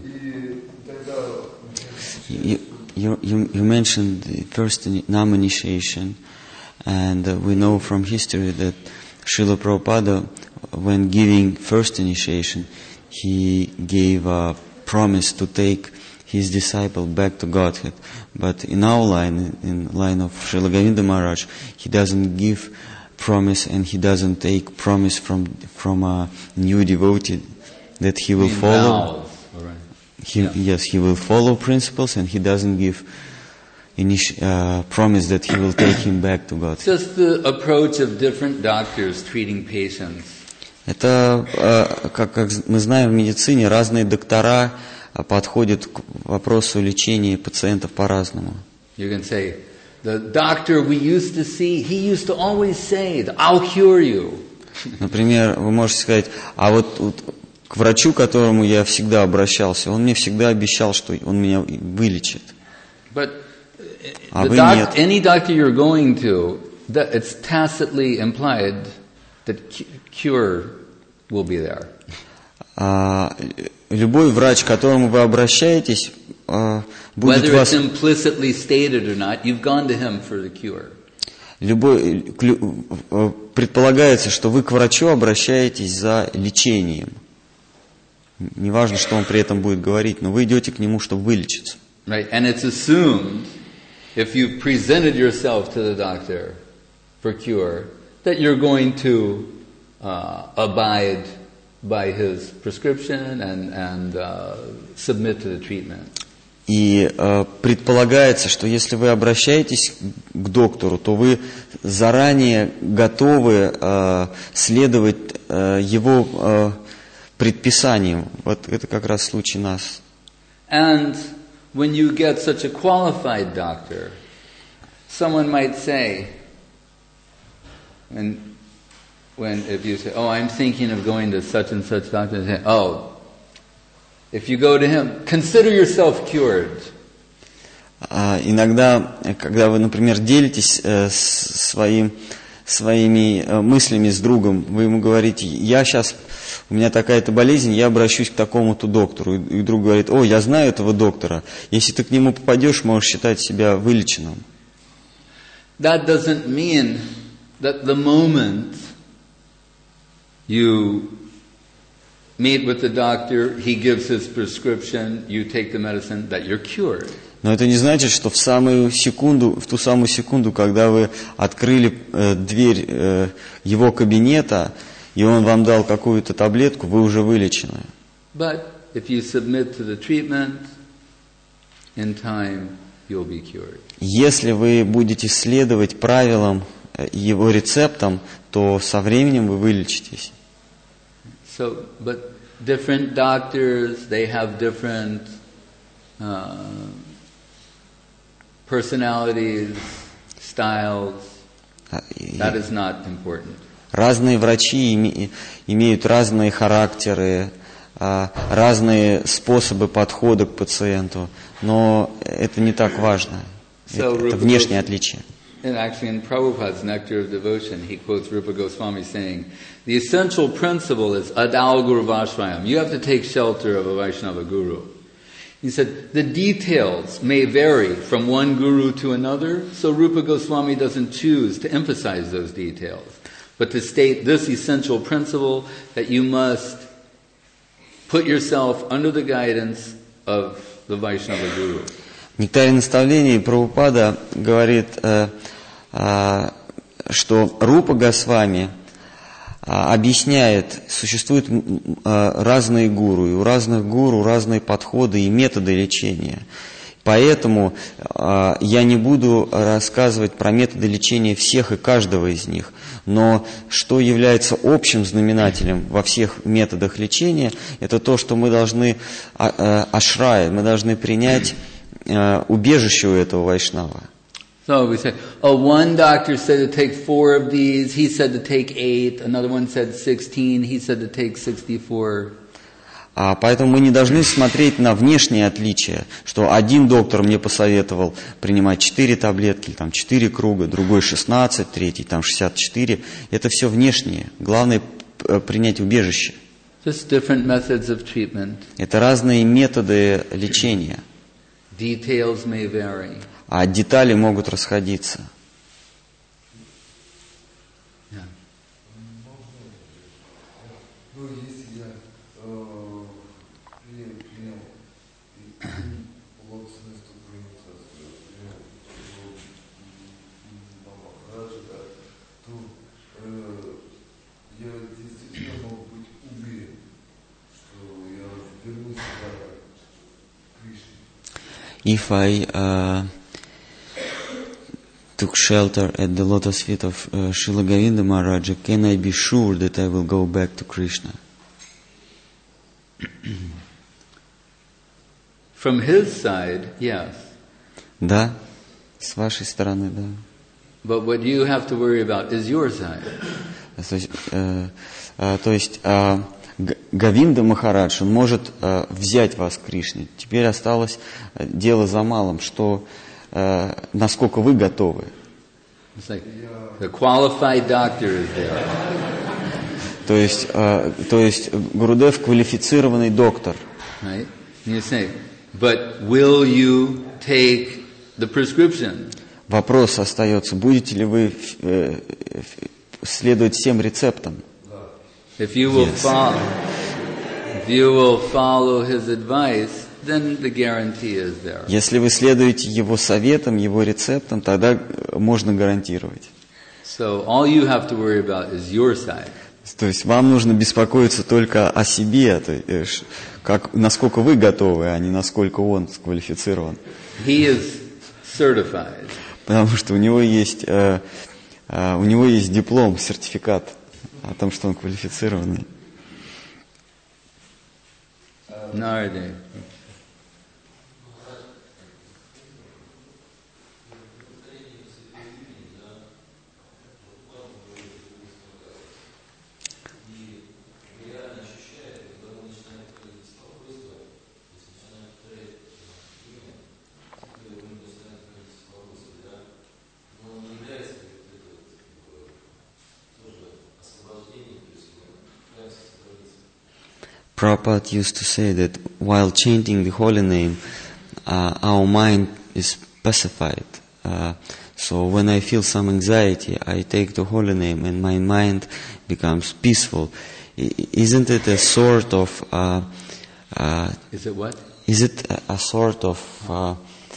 You, you, you mentioned the first Nam initiation, and uh, we know from history that Srila Prabhupada, when giving first initiation, he gave a promise to take his disciple back to Godhead. But in our line, in line of Srila Govinda Maharaj, he doesn't give promise and he doesn't take promise from from a new devotee that he will follow. Right. He, Yeah. Yes, he will follow principles, and he doesn't give initi- uh, promise that he will take him back to God. It's just the approach of different doctors treating patients. Это, э, как, как мы знаем в медицине, разные доктора э, подходят к вопросу лечения пациентов по-разному. You can say, the doctor we used to see, he used to always say, I'll cure you. Например, вы можете сказать, а вот, вот к врачу, к которому я всегда обращался, он мне всегда обещал, что он меня вылечит. But А the вы doc- нет. any doctor you're going to, that it's tacitly implied that cu- cure will be there. А, любой врач, к которому вы обращаетесь, а, будет Whether вас... it's implicitly stated or not, you've gone to him for the cure. Любой, клю- э, предполагается, что вы к врачу обращаетесь за лечением. Неважно, что он при этом будет говорить, но вы идете к нему, чтобы вылечиться. Right? And it's assumed, if you've presented yourself to the doctor for cure, that you're going to uh, abide by his prescription and, and uh, submit to the treatment. И э, предполагается, что если вы обращаетесь к доктору, то вы заранее готовы э, следовать э, его э, предписаниям. Вот это как раз случай нас. And when you get such a qualified doctor, someone might say, when, when if you say, oh, I'm thinking of going to such and such doctor, they say, oh, if you go to him, consider yourself cured. А иногда, когда вы, например, делитесь э, с своим, своими э, мыслями с другом, вы ему говорите, я сейчас, у меня такая-то болезнь, я обращусь к такому-то доктору. И, и друг говорит, о, я знаю этого доктора, если ты к нему попадешь, можешь считать себя вылеченным. That doesn't mean that the moment you meet with the doctor, he gives his prescription, you take the medicine, that you're cured. Но это не значит, что в самую секунду, в ту самую секунду, когда вы открыли э, дверь э, его кабинета, и он вам дал какую-то таблетку, вы уже вылечены. But if you submit to the treatment, in time you'll be cured. Если вы будете следовать правилам, э, его рецептам, то со временем вы вылечитесь. So, but different doctors, they have different uh, personalities, styles. А, и That is not important. Разные врачи име- имеют разные характеры, а, разные способы подхода к пациенту, но это не так важно. So, Это, это внешнее отличие. and actually in Prabhupada's Nectar of Devotion, he quotes Rupa Goswami saying, the essential principle is Adal Guru Vashrayam. You have to take shelter of a Vaishnava Guru. He said, the details may vary from one guru to another, so Rupa Goswami doesn't choose to emphasize those details, but to state this essential principle that you must put yourself under the guidance of the Vaishnava Guru. В Нектаре наставлений Прабхупада говорит, э, э, что Рупа Госвами э, объясняет, существуют э, разные гуру, и у разных гуру разные подходы и методы лечения. Поэтому э, я не буду рассказывать про методы лечения всех и каждого из них. Но что является общим знаменателем во всех методах лечения, это то, что мы должны ашрай, мы должны принять uh, убежище у этого вайшнава. So we say, oh, one doctor said to take four of these, he said to take eight, another one said sixteen, he said to take sixty-four. А поэтому мы не должны смотреть на внешние отличия, что один доктор мне посоветовал принимать четыре таблетки, там четыре круга, другой шестнадцать, третий там шестьдесят четыре. Это все внешнее. Главное принять убежище. Just different methods of treatment. Это разные методы лечения. Details may vary. А детали могут расходиться. If I uh, took shelter at the lotus feet of uh, Srila Govinda Maharaja, can I be sure that I will go back to Krishna? From his side, yes. Да, с вашей стороны, да. But what you have to worry about is your side. То есть, э, э, то есть э, Говинда Махарадж, он может э, взять вас к Кришне. Теперь осталось э, дело за малым, что э, насколько вы готовы. It's like the qualified doctor is there. То есть, э, то есть Гурудев квалифицированный доктор. Right? And you say, but will you take the prescription? Вопрос остается, будете ли вы э, следовать всем рецептам? If you will Yes. follow, if you will follow his advice, then the guarantee is there. Если вы следуете его советам, его рецептам, тогда можно гарантировать. So all you have to worry about is your side. То есть вам нужно беспокоиться только о себе, то есть, как, насколько вы готовы, а не насколько он сквалифицирован. He is certified. Потому что у него есть, э, э, у него есть диплом, сертификат о том, что он квалифицированный. Narade. Prabhupada used to say that while chanting the holy name, uh, our mind is pacified. Uh, so when I feel some anxiety, I take the holy name and my mind becomes peaceful. I, isn't it a sort of... Uh, uh, Is it what? Is it a, a sort of uh,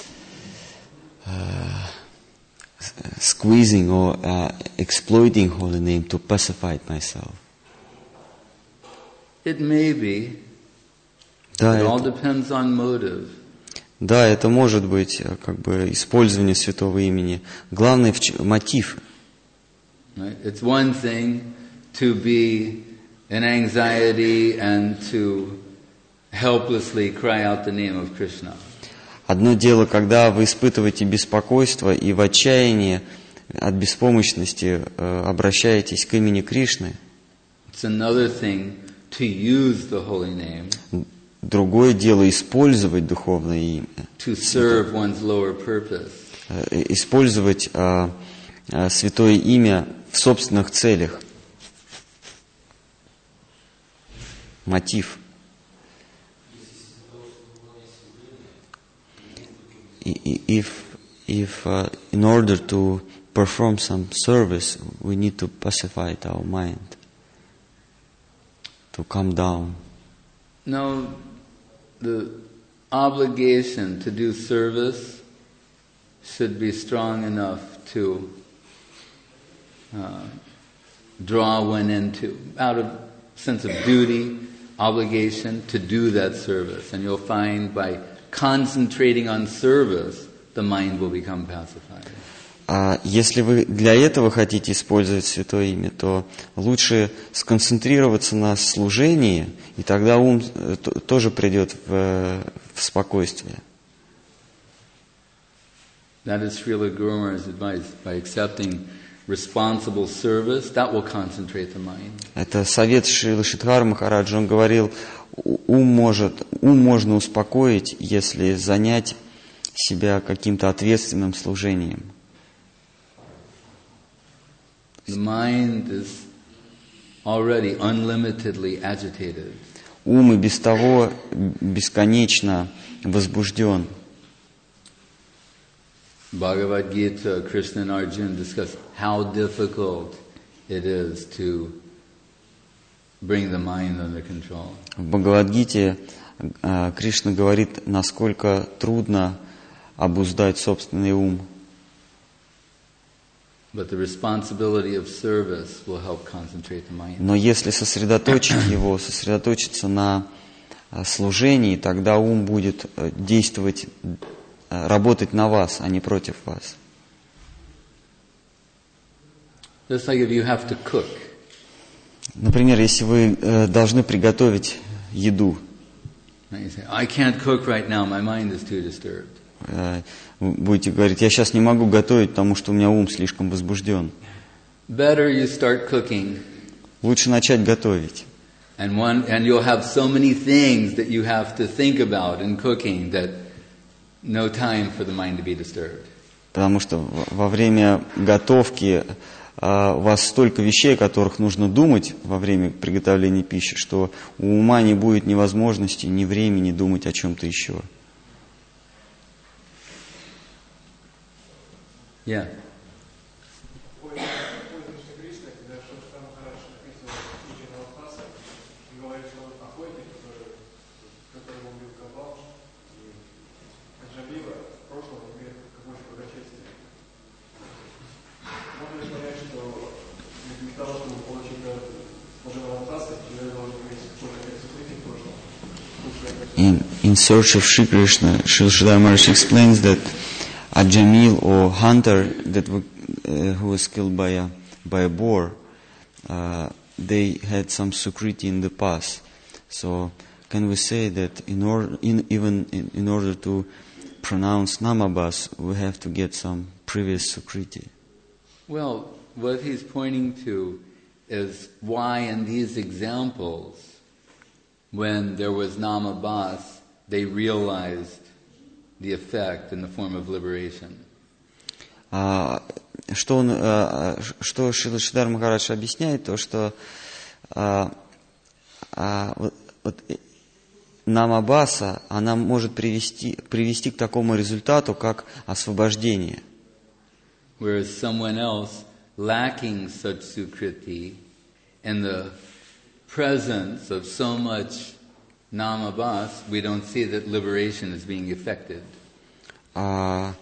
uh, squeezing or uh, exploiting holy name to pacify myself? It may be. Да, It all это, depends on motive. да, это может быть как бы использование святого имени. Главное в ч- мотив. Right? It's one thing to be in anxiety and to helplessly cry out the name of Krishna. Одно дело, когда вы испытываете беспокойство и в отчаянии от беспомощности э, обращаетесь к имени Кришны. It's another thing to use the holy name Другое дело использовать духовное имя, to serve one's lower purpose. э, использовать э, э, святое имя в собственных целях. Мотив. If, if uh, in order to perform some service, we need to pacify our mind, to calm down. No, the obligation to do service should be strong enough to uh, draw one into, out of sense of duty, obligation to do that service. And you'll find by concentrating on service, the mind will become pacified. А если вы для этого хотите использовать святое имя, то лучше сконцентрироваться на служении, и тогда ум тоже придет в, в спокойствие. That is Srila Guru Maharaj's advice. By accepting responsible service, that will concentrate the mind. Это совет Шрила Шридхара Махараджа. Он говорил, ум может, ум можно успокоить, если занять себя каким-то ответственным служением. The mind is already unlimitedly agitated. Ум и без того бесконечно возбужден. Bhagavad Gita, Krishna and Arjuna discuss how difficult it is to bring the mind under control. В Бхагавад-гите Кришна говорит, насколько трудно обуздать собственный ум. But the responsibility of service will help concentrate the mind. Но если сосредоточить его, сосредоточиться на служении, тогда ум будет действовать, работать на вас, а не против вас. Just like if you have to cook. Например, если вы э, должны приготовить еду. You say, I can't cook right now, my mind is too disturbed. Э, вы будете говорить, я сейчас не могу готовить, потому что у меня ум слишком возбужден. Better you start cooking. Лучше начать готовить. And one, and you'll have so many things that you have to think about in cooking that no time for the mind to be disturbed. Потому что во время готовки Uh, у вас столько вещей, о которых нужно думать во время приготовления пищи, что у ума не будет ни возможности, ни времени думать о чем-то еще. Yeah. In, in Search of Shri Krishna, Srila Sridhar Maharaj explains that a Jamil or hunter that w- uh, who was killed by a by a boar, uh, they had some sukriti in the past. So can we say that in order, in, even in, in order to pronounce Namabas, we have to get some previous sukriti? Well, what he's pointing to is why in these examples, when there was Namabas, they realized the effect in the form of liberation. Uh, что, он, uh, что Шрила Шридхар Махарадж объясняет, то, что uh, uh, вот, вот, Намабаса, она может привести, привести к такому результату, как освобождение. Whereas someone else lacking such sukriti, in the presence of so much namabas, we don't see that liberation is being effected. А,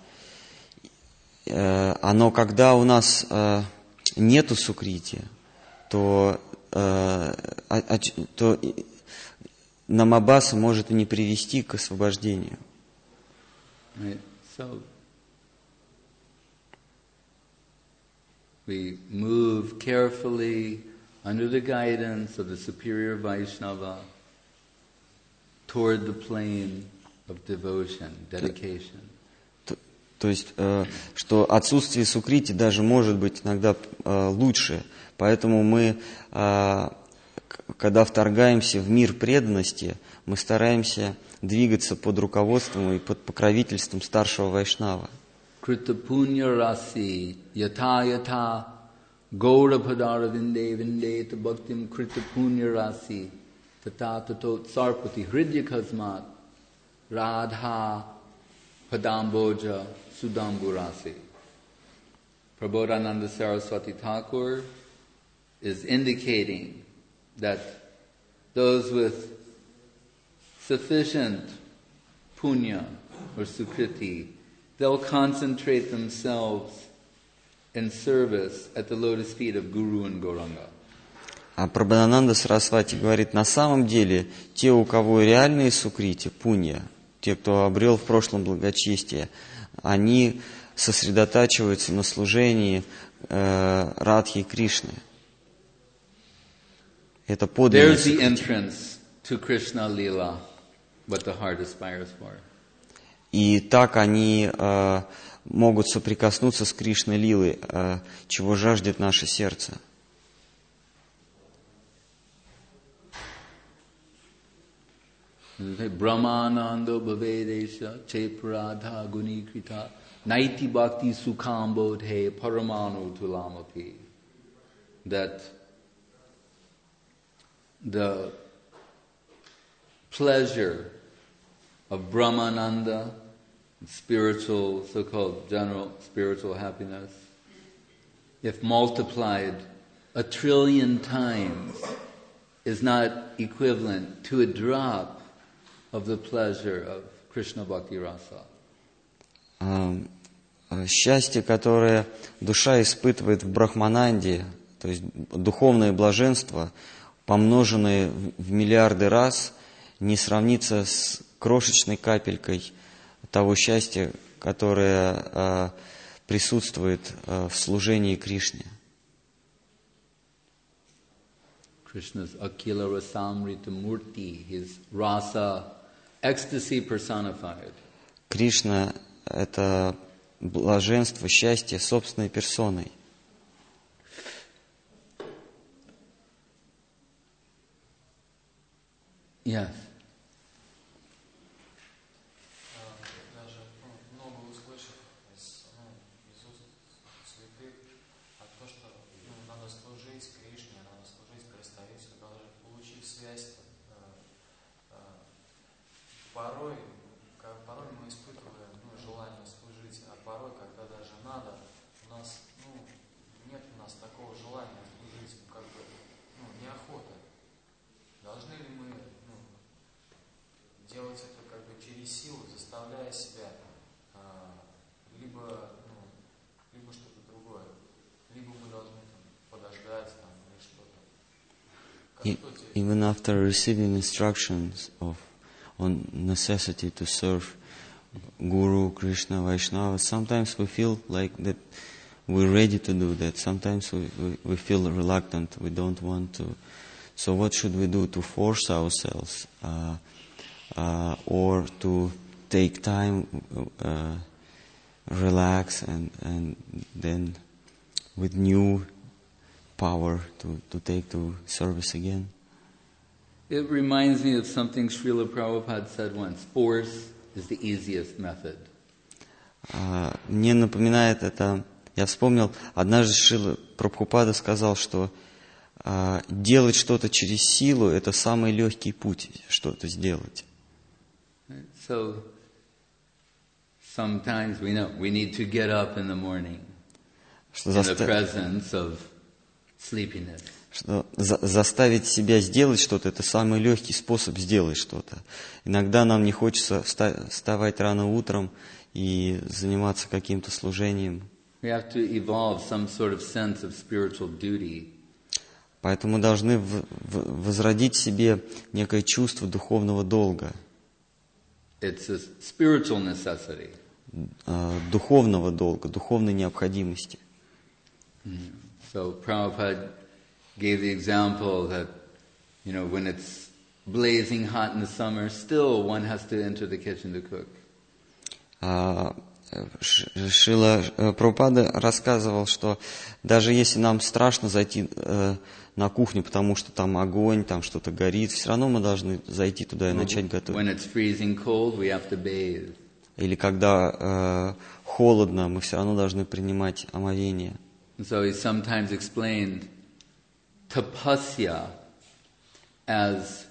э, оно, когда у нас э, нету сукрити, то, э, а, то намабаса может и не привести к освобождению. Right? So we move carefully under the guidance of the superior Vaishnava toward the plane of devotion, dedication. То, то есть, э, что отсутствие сукрити даже может быть иногда э, лучше. Поэтому мы, э, когда вторгаемся в мир преданности, мы стараемся двигаться под руководством и под покровительством старшего вайшнава. krita punya rasi yata yata gaura padara vinde vinde bhaktim krita punya rasi tata tatot sarpati hridya kasmat radha padamboja sudamburasi. Prabodhananda Saraswati Thakur is indicating that those with sufficient punya or sukriti, they'll concentrate themselves in service at the lotus feet of Guru and Gauranga. А Прабхадананда Сарасвати говорит, на самом деле, те, у кого реальные сукрити, пунья, те, кто обрел в прошлом благочестие, они сосредотачиваются на служении э, Радхи Кришны. Это подлинный There's the сукрити. entrance to Krishna Lila, what the heart aspires for. И так они э, могут соприкоснуться с Кришной Лилой, э, чего жаждет наше сердце. Brahmananda bhavedesha cheparadha gunikrita naiti bhakti sukhambodhe paramanu tulamapi. That the pleasure of Brahmananda, spiritual, so-called general spiritual happiness, if multiplied a trillion times, is not equivalent to a drop of the pleasure of Krishna Bhakti Rasa. Счастье, которое душа испытывает в Брахмананде, то есть духовное блаженство, помноженное в миллиарды раз, не сравнится с крошечной капелькой того счастья, которое э, присутствует э, в служении Кришне. Krishna's Akila Rasamrita Murti, his rasa, ecstasy personified. Кришна – это блаженство, счастье собственной персоной. Yes. Даже ну, много услышав из, ну, из уст святых, а то, что ну, надо служить Кришне, надо служить представителю, даже получив связь, э, э, порой, как, порой мы испытываем ну, желание служить, а порой, когда даже надо, у нас ну, нет у нас такого желания служить, ну, как бы ну, неохота. Должны ли мы ну, делать это как бы через силу, заставляя себя, а, либо, ну, либо что-то другое, либо мы должны там, подождать там, или что-то. Как E- что здесь? Even after receiving instructions of on necessity to serve Guru, Krishna, Vaishnava, sometimes we feel like that we're ready to do that. Sometimes we, we, we feel reluctant. We don't want to. So what should we do to force ourselves, uh, uh, or to take time, uh, relax, and and then with new power to, to take to service again? It reminds me of something Srila Prabhupada said once, force is the easiest method. Uh, мне напоминает это, я вспомнил, однажды Шрила Прабхупада сказал, что uh, делать что-то через силу – это самый легкий путь что-то сделать. So, sometimes we know we need to get up in the morning Что, in the заста- presence of sleepiness. что за- заставить себя сделать что-то – это самый легкий способ сделать что-то. Иногда нам не хочется вста- вставать рано утром и заниматься каким-то служением. We have to evolve some sort of sense of spiritual duty. Поэтому мы должны в- в- возродить в себе некое чувство духовного долга, It's a spiritual necessity. э, духовного долга, духовной необходимости. So Prabhupada gave the example that, you know, when it's blazing hot in the summer, still one has to enter the kitchen to cook. А, Ш- Шрила э, Прабхупада рассказывал, что даже если нам страшно зайти э, на кухню, потому что там огонь, там что-то горит, все равно мы должны зайти туда и начать готовить. When it's freezing cold, we have to bathe. или когда э, холодно, мы все равно должны принимать омовение. So he sometimes explained tapasya as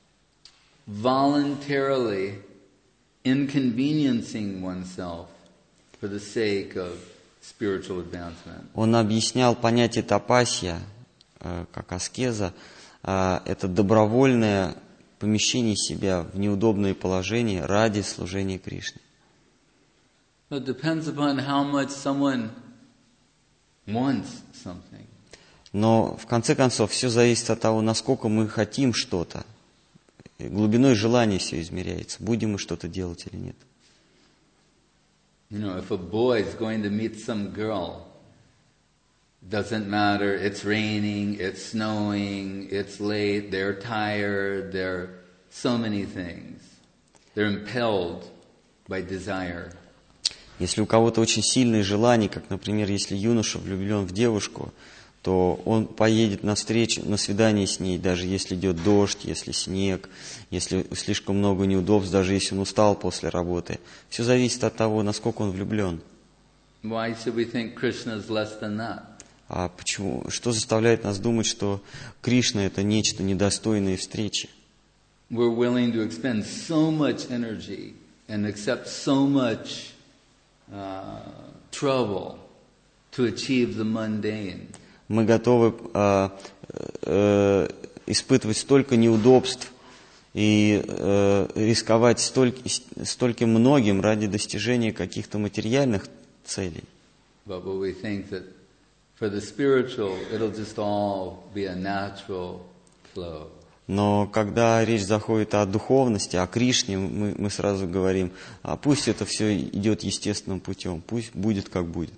voluntarily inconveniencing oneself for the sake of spiritual advancement. Он объяснял понятие тапасья, э, как аскеза, э, это добровольное помещение себя в неудобное положение ради служения Кришне. It depends upon how much someone wants something. Но в конце концов все зависит от того, насколько мы хотим что-то. Глубиной желания все измеряется, будем мы что-то делать или нет. You know, if a boy is going to meet some girl, doesn't matter, it's raining, it's snowing, it's late, they're tired, there are so many things. They're impelled by desire. Если у кого-то очень сильные желания, как, например, если юноша влюблен в девушку, то он поедет на встречу, на свидание с ней, даже если идет дождь, если снег, если слишком много неудобств, даже если он устал после работы. Все зависит от того, насколько он влюблен. Why should we think Krishna is less than that? А почему? Что заставляет нас думать, что Кришна — это нечто недостойное встречи? We're willing to expend so much energy and accept so much uh, trouble to achieve the mundane. Мы готовы э, э, испытывать столько неудобств и э, рисковать столько, столько многим ради достижения каких-то материальных целей. But we think that for the spiritual, it'll just all be a natural flow. Но когда речь заходит о духовности, о Кришне, мы, мы сразу говорим, а пусть это все идет естественным путем, пусть будет как будет.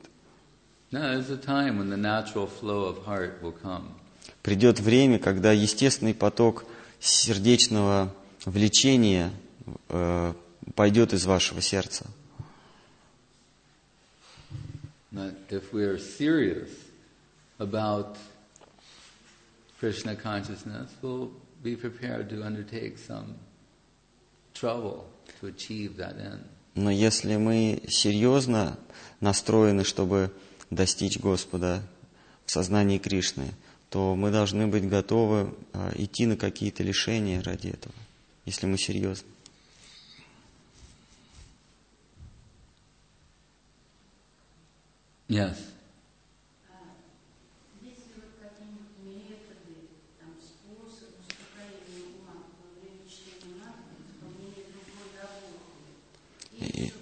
Придет время, когда естественный поток сердечного влечения э, пойдет из вашего сердца. If we are serious about Krishna consciousness, we'll be prepared to undertake some trouble to achieve that end. Но если мы серьезно настроены, чтобы достичь Господа в сознании Кришны, то мы должны быть готовы а, идти на какие-то лишения ради этого, если мы серьезны. Yes. И...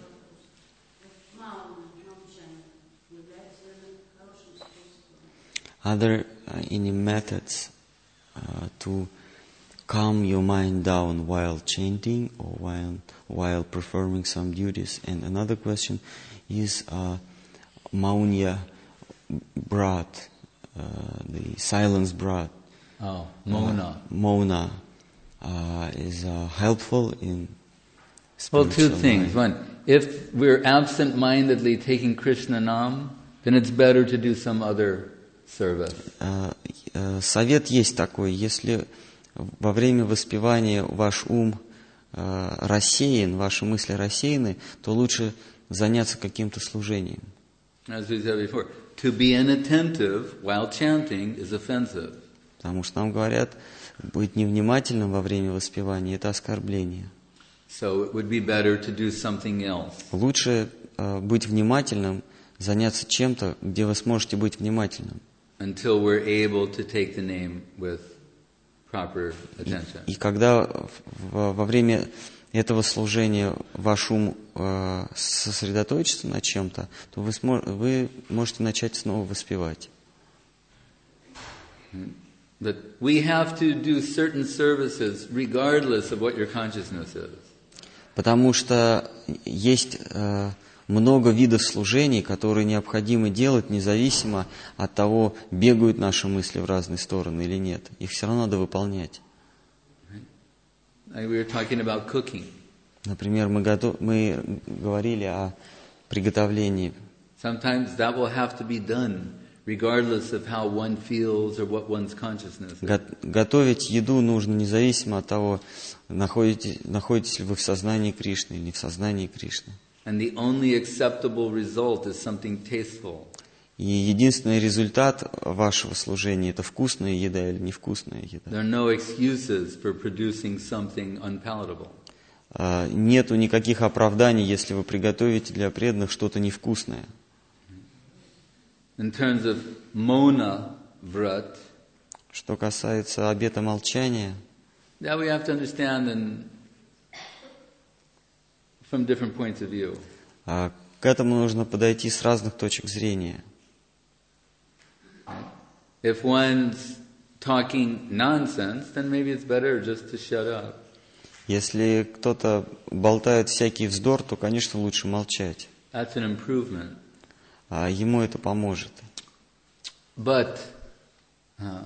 Are there uh, any methods uh, to calm your mind down while chanting or while while performing some duties? And another question is uh, Maunya Brat, uh, the silence Brat. Oh, Mona. Uh, Mona uh, is uh, helpful in Well, two things. Mind. One, if we're absent-mindedly taking Krishna Nam, then it's better to do some other service. Uh, uh, совет есть такой, если во время воспевания ваш ум uh, рассеян, ваши мысли рассеяны, то лучше заняться каким-то служением. As we said before, to be inattentive while chanting is offensive. Потому что нам говорят, быть невнимательным во время воспевания – это оскорбление. So it would be better to do something else. Лучше uh, быть внимательным, заняться чем-то, где вы сможете быть внимательным. Until we're able to take the name with proper attention. И, и когда в, во время этого служения ваш ум э, сосредоточится на чем-то, то вы, смож, вы можете начать снова воспевать. But we have to do certain services regardless of what your consciousness is. Потому что есть э, много видов служений, которые необходимо делать независимо от того, бегают наши мысли в разные стороны или нет. Их все равно надо выполнять. Like we were talking about cooking. Например, мы, готов, мы говорили о приготовлении. Sometimes that will have to be done regardless of how one feels or what one's consciousness is. Го- готовить еду нужно независимо от того, находитесь, находитесь ли вы в сознании Кришны или не в сознании Кришны. And the only acceptable result is something tasteful. И единственный результат вашего служения – это вкусная еда или невкусная еда. There are no excuses for producing something unpalatable. А, нету никаких оправданий, если вы приготовите для преданных что-то невкусное. In terms of Mona Vrat, Что касается обета молчания, that we have to understand in, from different points of view. а, к этому нужно подойти с разных точек зрения. If one's talking nonsense, then maybe it's better just to shut up. Если кто-то болтает всякий вздор, то, конечно, лучше молчать. That's an improvement. А ему это поможет. But uh,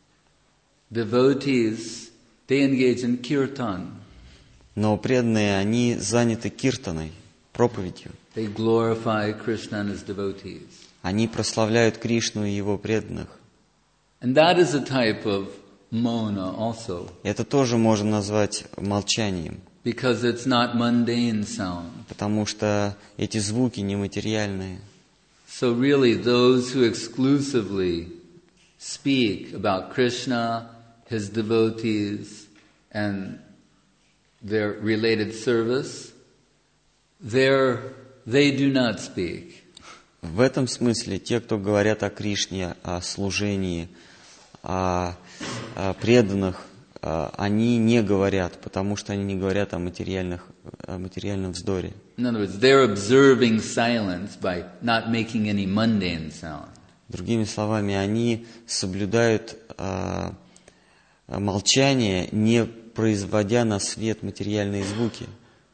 devotees, they engage in kirtan. Но преданные, они заняты киртаной, проповедью. They glorify Krishna and his devotees. Они прославляют Кришну и его преданных. And that is a type of mona also. Это тоже можно назвать молчанием, Because it's not mundane sound. потому что эти звуки нематериальные. So really those who exclusively speak about Krishna, his devotees, and their related service, they're, they do not speak. В этом смысле те, кто говорят о Кришне, о служении, о, о преданных, они не говорят, потому что они не говорят о, материальных, о материальном вздоре. In other words, they're observing silence by not making any mundane sound. Другими словами, они соблюдают а, молчание, не производя на свет материальные звуки.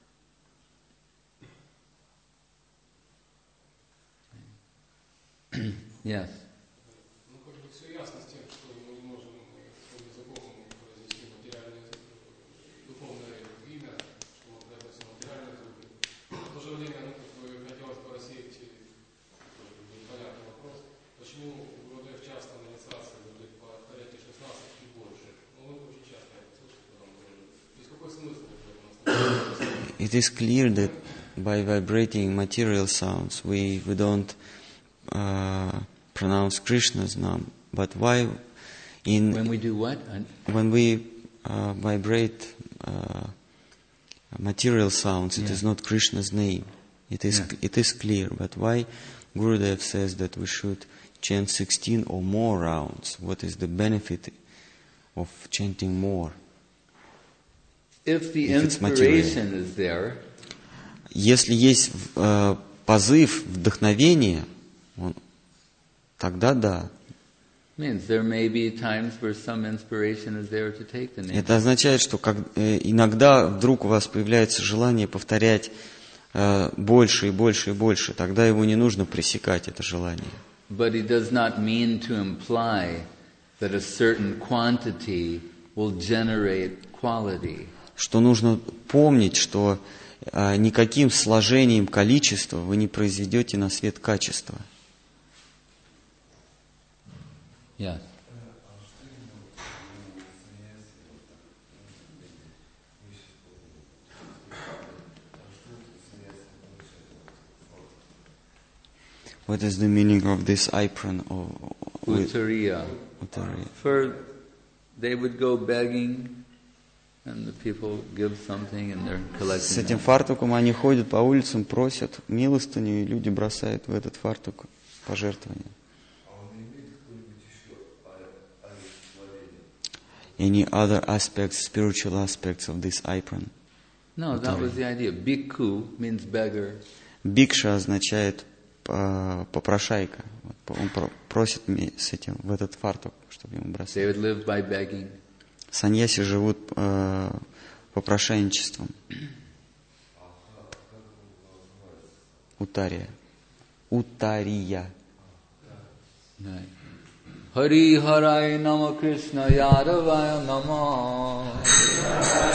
Yes. Ну, как бы все ясно с тем, что мы не можем своим языком произнести материальное, духовное имя, что мы произносим материальные звуки. В то же время, ну, как бы хотелось бы рассеять непонятный вопрос, почему Гурудев часто на инициации говорит повторять шестнадцать и больше. Ну, мы очень часто это слышим, когда он говорит. То есть какой смысл в этом? It is clear that by vibrating material sounds, we, we don't uh, pronounce Krishna's name. But why in When we do what? when we uh, vibrate uh, material sounds, it Yeah. is not Krishna's name. It is Yeah. it is clear. But why Gurudev says that we should chant sixteen or more rounds? What is the benefit of chanting more? If the If it's material. inspiration is there, Если есть э, позыв, вдохновение, он, тогда да. means there may be times where some inspiration is there to take the name. Это означает, что как, э, иногда вдруг у вас появляется желание повторять э, больше и больше и больше, тогда его не нужно пресекать, это желание. But he does not mean to imply that a certain quantity will generate quality. Что нужно помнить, что э, никаким сложением количества вы не произведете на свет качество. Yes. What is the meaning of this apron? Or, with, Uttariya. Uttariya? For they would go begging, and the people give something, and they're С collecting. этим that. фартуком они ходят по улицам, просят милостыню, и люди бросают в этот фартук пожертвования. Any other aspects, spiritual aspects of this apron? No, that was the idea. Bhikkhu means beggar. Бикша означает э, попрошайка. Вот, он про- просит мне с этим в этот фартук, чтобы ему They бросать. would live by begging. Саньяси живут э, попрошайничеством. Утария. Утария. Right. Hari Harai Nama Krishna Yadavaya Nama.